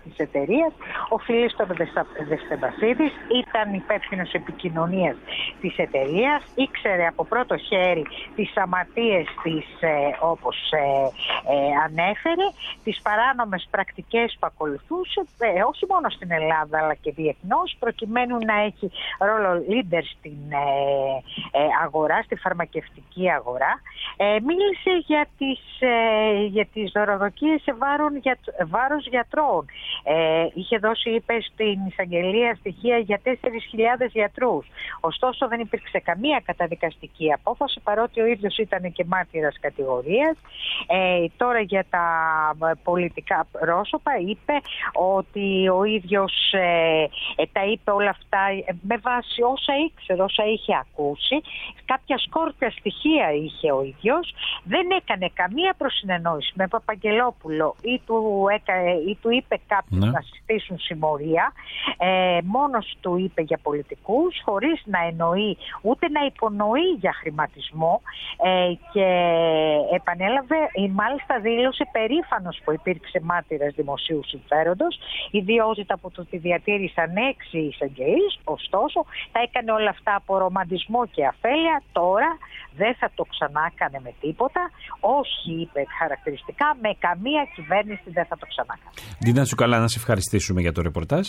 της εταιρείας. Ο Φιλίστορ Δευστεμπασίδης ήταν υπεύθυνος επικοινωνίας της εταιρείας, ήξερε από πρώτο χέρι τις αμαρτίες της, όπως ανέφερε, τις παράνομες πρακτικές που ακολουθούσε, όχι μόνο στην Ελλάδα αλλά και διεθνώς, προκειμένου να έχει ρόλο leader στην αγορά, στη φαρμακευτική αγορά. Μίλησε για τις δωροδοκίες σε βάρος γιατρών. Είχε δώσει, είπε, στην εισαγγελία στοιχεία για 4.000 γιατρούς. Ωστόσο δεν υπήρξε καμία καταδικαστική απόφαση, παρότι ο ίδιος ήταν και μάρτυρας κατηγορίας. Τώρα για τα πολιτικά πρόσωπα είπε ότι ο ίδιος τα είπε όλα αυτά με βάση όσα ήξερε, όσα είχε ακούσει. Κάποια σκόρπια στοιχεία είχε ο ίδιος. Δεν έκανε καμία προσυνεννόηση με Παπαγγελόπουλο ή του είπε κάποιους να συστήσουν συμμορία. Μόνος του είπε για πολιτικούς, χωρίς να εννοεί ούτε να υπονοεί για χρηματισμό, και επανέλαβε, μάλιστα δήλωσε περήφανος που υπήρξε μάρτυρας δημοσίου συμφέροντος, ιδιότητα που του τη διατήρησαν 6 εισαγγελείς. Ωστόσο τα έκανε όλα αυτά από ρομαντισμό και αφέλεια. Τώρα δεν θα το ξανά έκανε με τίποτα. Όχι, είπε χαρακτηριστικά, με καμία κυβέρνηση δεν θα το ξανά έκανε. Ντίνα Τσουκαλά, να σε ευχαριστήσουμε για το ρεπορτάζ.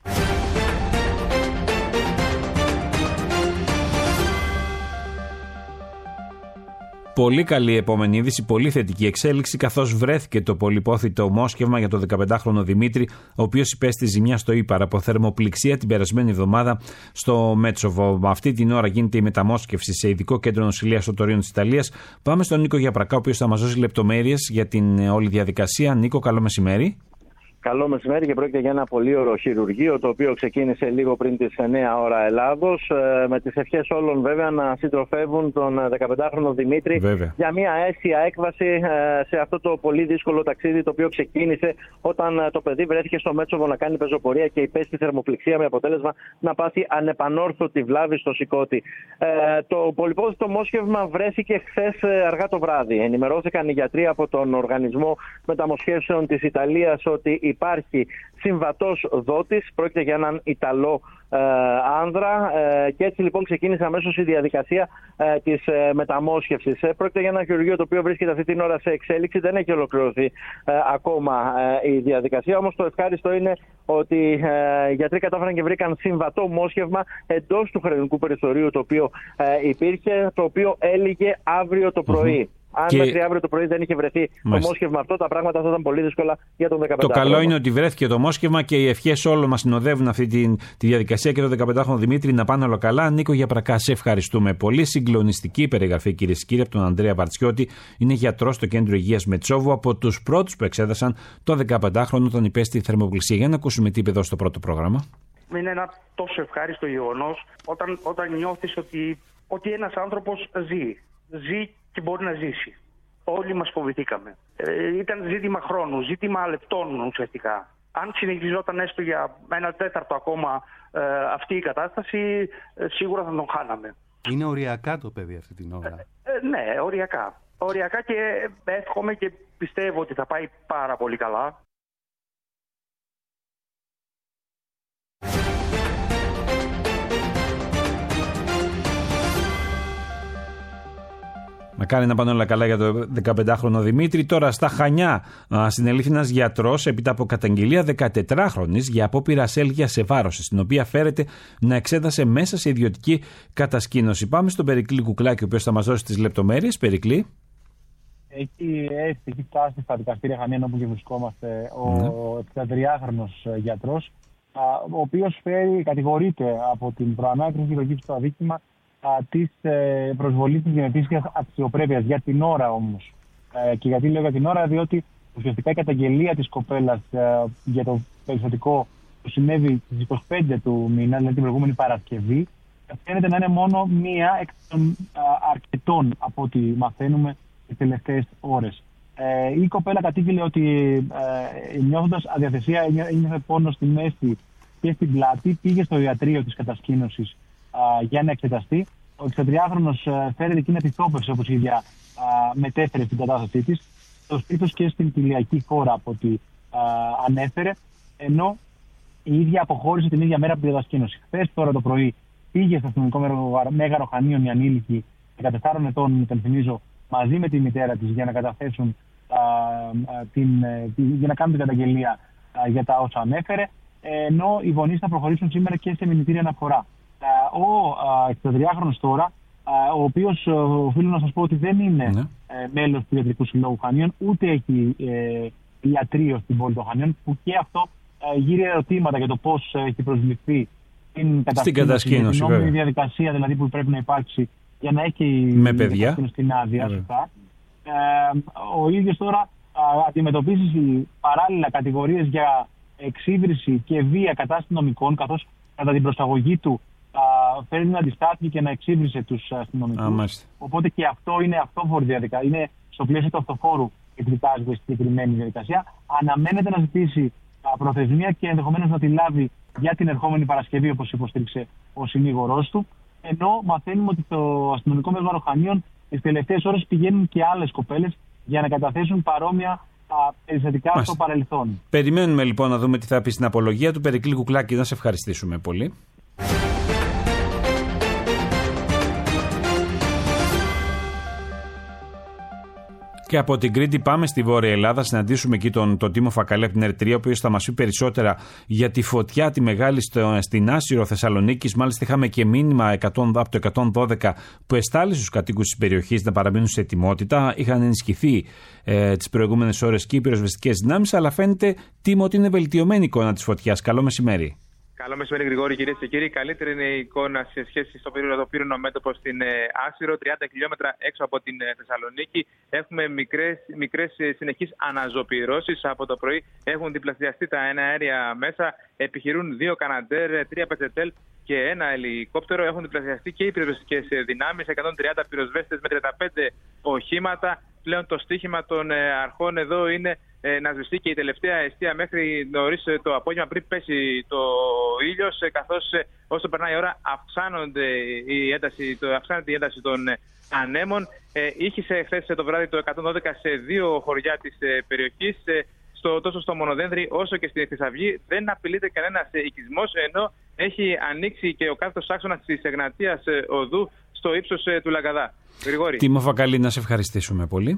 Πολύ καλή επόμενη είδηση, πολύ θετική εξέλιξη, καθώς βρέθηκε το πολυπόθητο μόσχευμα για το 15χρονο Δημήτρη, ο οποίος υπέστη ζημιά στο ύπαρα από θερμοπληξία την περασμένη εβδομάδα στο Μέτσοβο. Αυτή την ώρα γίνεται η μεταμόσχευση σε ειδικό κέντρο νοσηλείας στο Τωρίνο της Ιταλίας. Πάμε στον Νίκο Γιαπρακά, ο οποίος θα μας δώσει λεπτομέρειες για την όλη διαδικασία. Νίκο, καλό μεσημέρι. Καλό μεσημέρι, και πρόκειται για ένα πολύ ωραίο χειρουργείο, το οποίο ξεκίνησε λίγο πριν τις 9 ώρα Ελλάδος, με τις ευχές όλων βέβαια να συντροφεύουν τον 15χρονο Δημήτρη για μια αίσια έκβαση σε αυτό το πολύ δύσκολο ταξίδι, το οποίο ξεκίνησε όταν το παιδί βρέθηκε στο Μέτσοβο να κάνει πεζοπορία και υπέστη θερμοπληξία, με αποτέλεσμα να πάθει ανεπανόρθωτη βλάβη στο σηκώτη. Το πολυπόθητο μόσχευμα βρέθηκε χθες αργά το βράδυ. Ενημερώθηκαν οι γιατροί από τον Οργανισμό Μεταμοσχεύσεων της Ιταλίας ότι υπάρχει συμβατός δότης, πρόκειται για έναν Ιταλό άνδρα, και έτσι λοιπόν ξεκίνησε αμέσως η διαδικασία της μεταμόσχευσης. Πρόκειται για ένα χειρουργείο το οποίο βρίσκεται αυτή την ώρα σε εξέλιξη, δεν έχει ολοκληρωθεί ακόμα η διαδικασία, όμως το ευχάριστο είναι ότι οι γιατροί κατάφεραν και βρήκαν συμβατό μόσχευμα εντός του χρονικού περιθωρίου το οποίο υπήρχε, το οποίο έλυγε αύριο το πρωί. Αν μέχρι αύριο το πρωί δεν είχε βρεθεί το μόσχευμα αυτό, τα πράγματα θα ήταν πολύ δύσκολα για τον 15χρονο. Το καλό είναι ότι βρέθηκε το μόσχευμα και οι ευχές όλων μας συνοδεύουν αυτή τη διαδικασία, και το 15χρονο Δημήτρη να πάνε όλα καλά. Νίκο Γιαπρακά, σε ευχαριστούμε πολύ. Συγκλονιστική περιγραφή, κυρίες και κύριοι, από τον Ανδρέα Βαρτσιώτη. Είναι γιατρός στο Κέντρο Υγείας Μετσόβου, από τους πρώτους που εξέδασαν το 15χρονο όταν υπέστη θερμοπληξία. Για να ακούσουμε τι είπε εδώ στο πρώτο πρόγραμμα. Είναι ένα τόσο ευχάριστο γεγονός όταν νιώθεις ότι ένας άνθρωπος ζει και μπορεί να ζήσει. Όλοι μας φοβηθήκαμε. Ήταν ζήτημα χρόνου, ζήτημα λεπτών ουσιαστικά. Αν συνεχιζόταν έστω για 1/4 ακόμα αυτή η κατάσταση, σίγουρα θα τον χάναμε. Είναι οριακά το παιδί αυτή την ώρα. Ναι, οριακά. Οριακά, και εύχομαι και πιστεύω ότι θα πάει πάρα πολύ καλά. Μακάρι να πάνε όλα καλά για το 15χρονο Δημήτρη. Τώρα στα Χανιά συνελήφθη ένας γιατρός έπειτα από καταγγελία 14χρονης για απόπειρα ασέλγειας σε βάρος, στην οποία φέρεται να εξέτασε μέσα σε ιδιωτική κατασκήνωση. Πάμε στον Περικλή Κουκλάκη, ο οποίος θα μας δώσει τις λεπτομέρειες. Περικλή. Έχει φτάσει στα δικαστήρια Χανίων, όπου και βρισκόμαστε, ο 63χρονος γιατρός, ο οποίος κατηγορείται από την προανάκριση και προκύψει το αδίκημα της προσβολής της γενετήσιας αξιοπρέπειας. Για την ώρα όμως. Και γιατί λέω για την ώρα, διότι ουσιαστικά η καταγγελία της κοπέλας για το περιστατικό που συνέβη στις 25 του μήνα, δηλαδή την προηγούμενη Παρασκευή, φαίνεται να είναι μόνο μία εκ των αρκετών, από ό,τι μαθαίνουμε τις τελευταίες ώρες. Η κοπέλα κατήγγειλε ότι νιώθοντας αδιαθεσία, ένιωθε πόνο στη μέση και στην πλάτη, πήγε στο ιατρείο της κατασκήνωσης για να εξεταστεί. Ο 63χρονος φέρεται εκείνη τη θόπευση, όπως η ίδια μετέφερε στην κατάστασή της, στο σπίτι και στην κοιλιακή χώρα, από ό,τι ανέφερε. ενώ η ίδια αποχώρησε την ίδια μέρα από τη διαδασκήνωση. Χθες τώρα το πρωί πήγε στο αστυνομικό μέγαρο Χανίων η ανήλικη 14 ετών, υπενθυμίζω, μαζί με τη μητέρα της για να καταθέσουν για να κάνουν την καταγγελία για τα όσα ανέφερε, ενώ οι γονείς θα προχωρήσουν σήμερα και σε μηνυτήρια αναφορά. Ο 63χρονος τώρα, ο οποίος οφείλω να σας πω ότι δεν είναι μέλος του Ιατρικού Συλλόγου Χανίων, ούτε έχει ιατρείο στην πόλη των Χανίων, που και αυτό γύρει ερωτήματα για το πώς έχει προσβληθεί στην κατασκήνωση, την νόμιμη διαδικασία δηλαδή που πρέπει να υπάρξει για να έχει με παιδιά την άδεια. Ο ίδιος τώρα αντιμετωπίζει παράλληλα κατηγορίες για εξύβριση και βία κατά αστυνομικών, καθώς κατά την προσαγωγή του φέρνει να αντιστάθηκε και να εξύβρισε τους αστυνομικούς. Οπότε και αυτό είναι αυτόφορη διαδικασία. Είναι στο πλαίσιο του αυτοφόρου εκδικάζεται στη συγκεκριμένη διαδικασία. Αναμένεται να ζητήσει προθεσμία και ενδεχομένως να τη λάβει για την ερχόμενη Παρασκευή, όπως υποστήριξε ο συνήγορός του. Ενώ μαθαίνουμε ότι το αστυνομικό μέγαρο Χανίων τις τελευταίες ώρες πηγαίνουν και άλλες κοπέλες για να καταθέσουν παρόμοια περιστατικά στο παρελθόν. Περιμένουμε λοιπόν να δούμε τι θα πει στην απολογία του. Περικλή Κουκλάκη, να σε ευχαριστήσουμε πολύ. Και από την Κρήτη πάμε στη Βόρεια Ελλάδα, συναντήσουμε εκεί τον Τίμο Φακαλή από την Ερυθρία, ο οποίος θα μας πει περισσότερα για τη φωτιά τη μεγάλη στην Άσυρο Θεσσαλονίκης. Μάλιστα είχαμε και μήνυμα από το 112 που εστάλει στους κατοίκους της περιοχής να παραμείνουν σε ετοιμότητα. Είχαν ενισχυθεί τις προηγούμενες ώρες και οι πυροσβεστικές δυνάμεις, αλλά φαίνεται, Τίμο, ότι είναι βελτιωμένη η εικόνα της φωτιάς. Καλό μεσημέρι. Καλό μεσημέρι, Γρηγόρη, κυρίες και κύριοι. Καλύτερη είναι η εικόνα σε σχέση στο πυρηνο μέτωπο στην Άσυρο, 30 χιλιόμετρα έξω από την Θεσσαλονίκη. Έχουμε μικρές συνεχείς αναζωπυρώσεις. Από το πρωί έχουν διπλασιαστεί τα αέρια μέσα. Επιχειρούν 2 Καναντέρ, 3 Πετσετέλ και 1 ελικόπτερο. Έχουν διπλασιαστεί και οι πυροσβεστικές δυνάμεις, 130 πυροσβέστες με 35 οχήματα. Πλέον το στίχημα των αρχών εδώ είναι να σβηστεί και η τελευταία εστία μέχρι νωρίς το απόγευμα, πριν πέσει το ήλιος, καθώς όσο περνάει η ώρα αυξάνεται η ένταση των ανέμων. Ήχησε χθες το βράδυ το 112 σε 2 χωριά της περιοχής, τόσο στο Μονοδένδρη όσο και στη Χρυσαυγή. Δεν απειλείται κανένας οικισμός, ενώ έχει ανοίξει και ο κάθετος άξονας της Εγνατίας οδού στο ύψος του Λαγκαδά. Γρηγόρη. Τίμο Φακαλή, να σε ευχαριστήσουμε πολύ.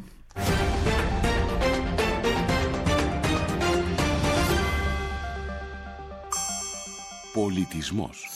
Πολιτισμός.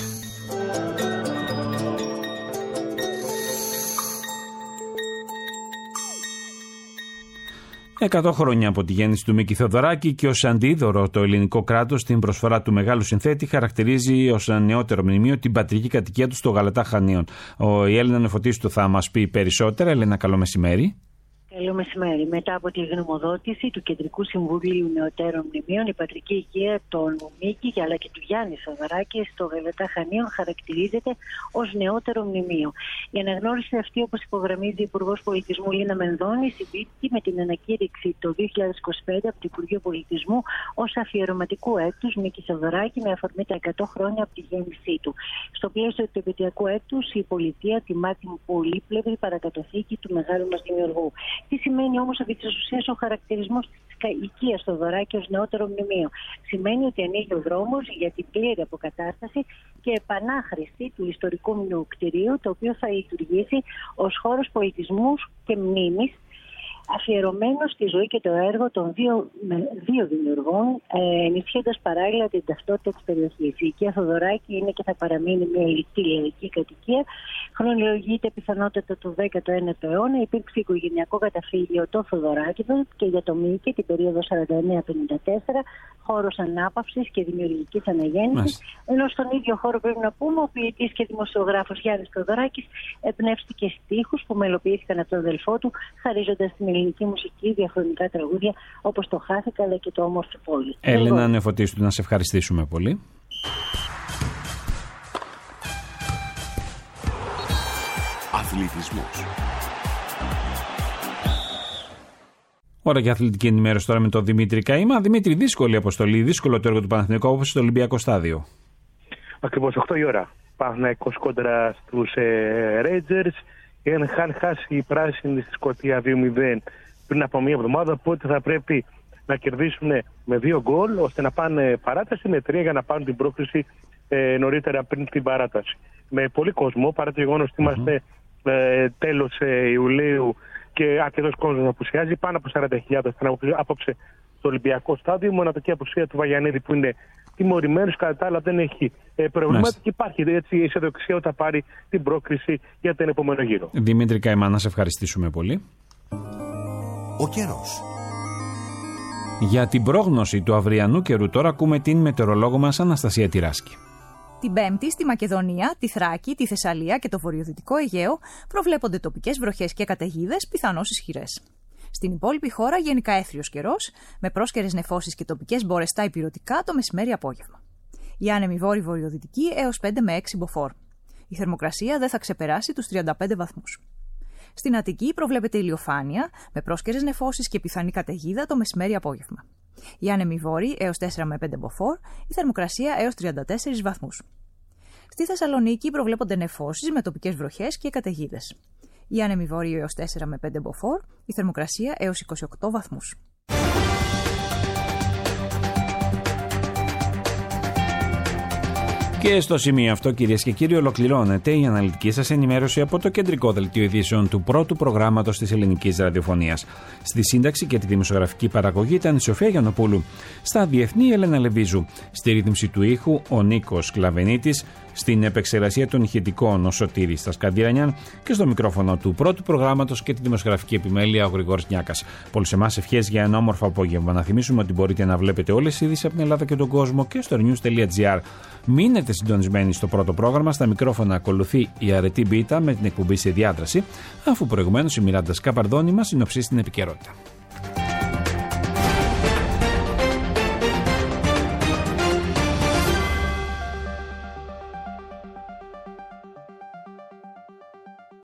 100 χρόνια από τη γέννηση του Μίκη Θεοδωράκη και ως αντίδωρο το ελληνικό κράτος στην προσφορά του μεγάλου συνθέτη χαρακτηρίζει ως νεότερο μνημείο την πατρική κατοικία του στο Γαλατά Χανίων. Η Έλληνα Νεφωτίστου θα μας πει περισσότερα. Ελένα, καλό μεσημέρι. Καλό μεσημέρι. Μετά από τη γνωμοδότηση του Κεντρικού Συμβουλίου Νεωτέρων Μνημείων, η πατρική οικία των Μίκη αλλά και του Γιάννη Θεοδωράκη στο Γαλατά Χανίων χαρακτηρίζεται ως νεότερο μνημείο. Η αναγνώριση αυτή, όπως υπογραμμίζει η Υπουργός Πολιτισμού Λίνα Μενδώνη, συμπίπτει με την ανακήρυξη το 2025 από το Υπουργείο Πολιτισμού ως αφιερωματικού έκτους Μίκη Θεοδωράκη με αφορμή τα 100 χρόνια από τη γέννησή του. Στο πλαίσιο του επαιτειακού έκτους, η πολιτεία τιμά την πολύπλευρη παρακατοθήκη του μεγάλου μας δημιουργού. Τι σημαίνει όμως επί της ουσίας ο χαρακτηρισμός της οικίας Θεοδωράκη ως νεότερο μνημείο? Σημαίνει ότι ανοίγει ο δρόμος για την πλήρη αποκατάσταση και επανάχρηση του ιστορικού κτηρίου, το οποίο θα λειτουργήσει ως χώρος πολιτισμού και μνήμης, αφιερωμένο στη ζωή και το έργο των δύο δημιουργών, ενισχύοντας παράλληλα την ταυτότητα της περιοχής. Η οικία Θεοδωράκη είναι και θα παραμείνει μια λιτή λαϊκή κατοικία. Χρονολογείται πιθανότατα το 19ο αιώνα. Υπήρξε οικογενειακό καταφύγιο το Θεοδωράκηδο και για το Μίκη την περίοδο 49-54, χώρος ανάπαυσης και δημιουργικής αναγέννησης. Ενώ στον ίδιο χώρο πρέπει να πούμε ο ποιητής και δημοσιογράφος Γιάννης Θεοδωράκης εμπνεύστηκε στίχους που μελοποιήθηκαν από τον αδελφό του, χαρίζοντας την ελληνική μουσική διαχρονικά τραγούδια όπως το Χάθηκα αλλά και το Όμορφη Πόλη. Έλληνα Νεφωτίστου, να σε ευχαριστήσουμε πολύ. Αθλητισμός. Ώρα για αθλητική ενημέρωση τώρα με τον Δημήτρη Καΐμα. Δημήτρη, δύσκολη αποστολή, δύσκολο το έργο του Παναθηναϊκού όπως στο Ολυμπιακό Στάδιο. Ακριβώς 8 η ώρα. Παναθηναϊκός κόντρα στους Rangers. Είχαν χάσει οι πράσινοι στη Σκωτία 2-0 πριν από μία εβδομάδα, οπότε θα πρέπει να κερδίσουν με 2 γκολ, ώστε να πάνε παράταση με 3 για να πάρουν την πρόκριση νωρίτερα πριν την παράταση. Με πολύ κόσμο, παρά το γεγονός ότι είμαστε τέλος Ιουλίου και αρκετός κόσμος απουσιάζει, πάνω από 40.000 απόψε στο Ολυμπιακό Στάδιο. Μοναδική απουσία του Βαγιανίδη που είναι τιμωρημένος, κατά τα άλλα δεν έχει προβλήματα και υπάρχει έτσι η αισιοδοξία ότι θα πάρει την πρόκριση για τον επόμενο γύρο. Δημήτρη Καημά, να σε ευχαριστήσουμε πολύ. Ο καιρός. Για την πρόγνωση του αυριανού καιρού τώρα ακούμε την μετεωρολόγο μας Αναστασία Τυράσκη. Την Πέμπτη στη Μακεδονία, τη Θράκη, τη Θεσσαλία και το βορειοδυτικό Αιγαίο προβλέπονται τοπικές βροχές και καταιγίδες, πιθανώς ισχυρές. Στην υπόλοιπη χώρα γενικά έθριος καιρός, με πρόσκαιρες νεφώσεις και τοπικές μπόρες στα υπηρετικά το μεσημέρι-απόγευμα. Η άνεμη βόρη-βορειοδυτική έως 5 με 6 μποφόρ. Η θερμοκρασία δεν θα ξεπεράσει τους 35 βαθμούς. Στην Αττική προβλέπεται ηλιοφάνεια, με πρόσκαιρες νεφώσεις και πιθανή καταιγίδα το μεσημέρι-απόγευμα. Η άνεμη βόρη έως 4 με 5 μποφόρ, η θερμοκρασία έως 34 βαθμούς. Στη Θεσσαλονίκη προβλέπονται νεφώσεις με τοπικές βροχές και καταιγίδες. Η άνεμη βόρη έως 4 με 5 μποφόρ, η θερμοκρασία έως 28 βαθμούς. Και στο σημείο αυτό, κυρίες και κύριοι, ολοκληρώνεται η αναλυτική σας ενημέρωση από το κεντρικό δελτίο ειδήσεων του πρώτου προγράμματος της ελληνικής ραδιοφωνίας. Στη σύνταξη και τη δημοσιογραφική παραγωγή ήταν η Σοφία Γιαννοπούλου. Στα διεθνή, η Έλενα Λεβίζου. Στη ρύθμιση του ήχου, ο Νίκος Κλαβενίτης. Στην επεξεργασία των ηχητικών, ο Σωτήρης Τασκαντιρανιάν. Και στο μικρόφωνο του πρώτου προγράμματος και τη δημοσιογραφική επιμέλεια, ο Γρηγόρης Νιάκας. Πολλούς εμάς ευχές για ένα όμορφο απόγευμα. Να θυμίσουμε ότι μπορείτε να βλέπετε όλες τις ειδήσεις από την Ελλάδα και τον κόσμο και στο news.gr. Μείνετε συντονισμένοι στο πρώτο πρόγραμμα. Στα μικρόφωνα ακολουθεί η αρετή Μπίτα με την εκπομπή σε διάδραση, αφού προηγουμένως η Μιράντα Σκαπαρδόνη μας συνοψίσει την επικαιρότητα.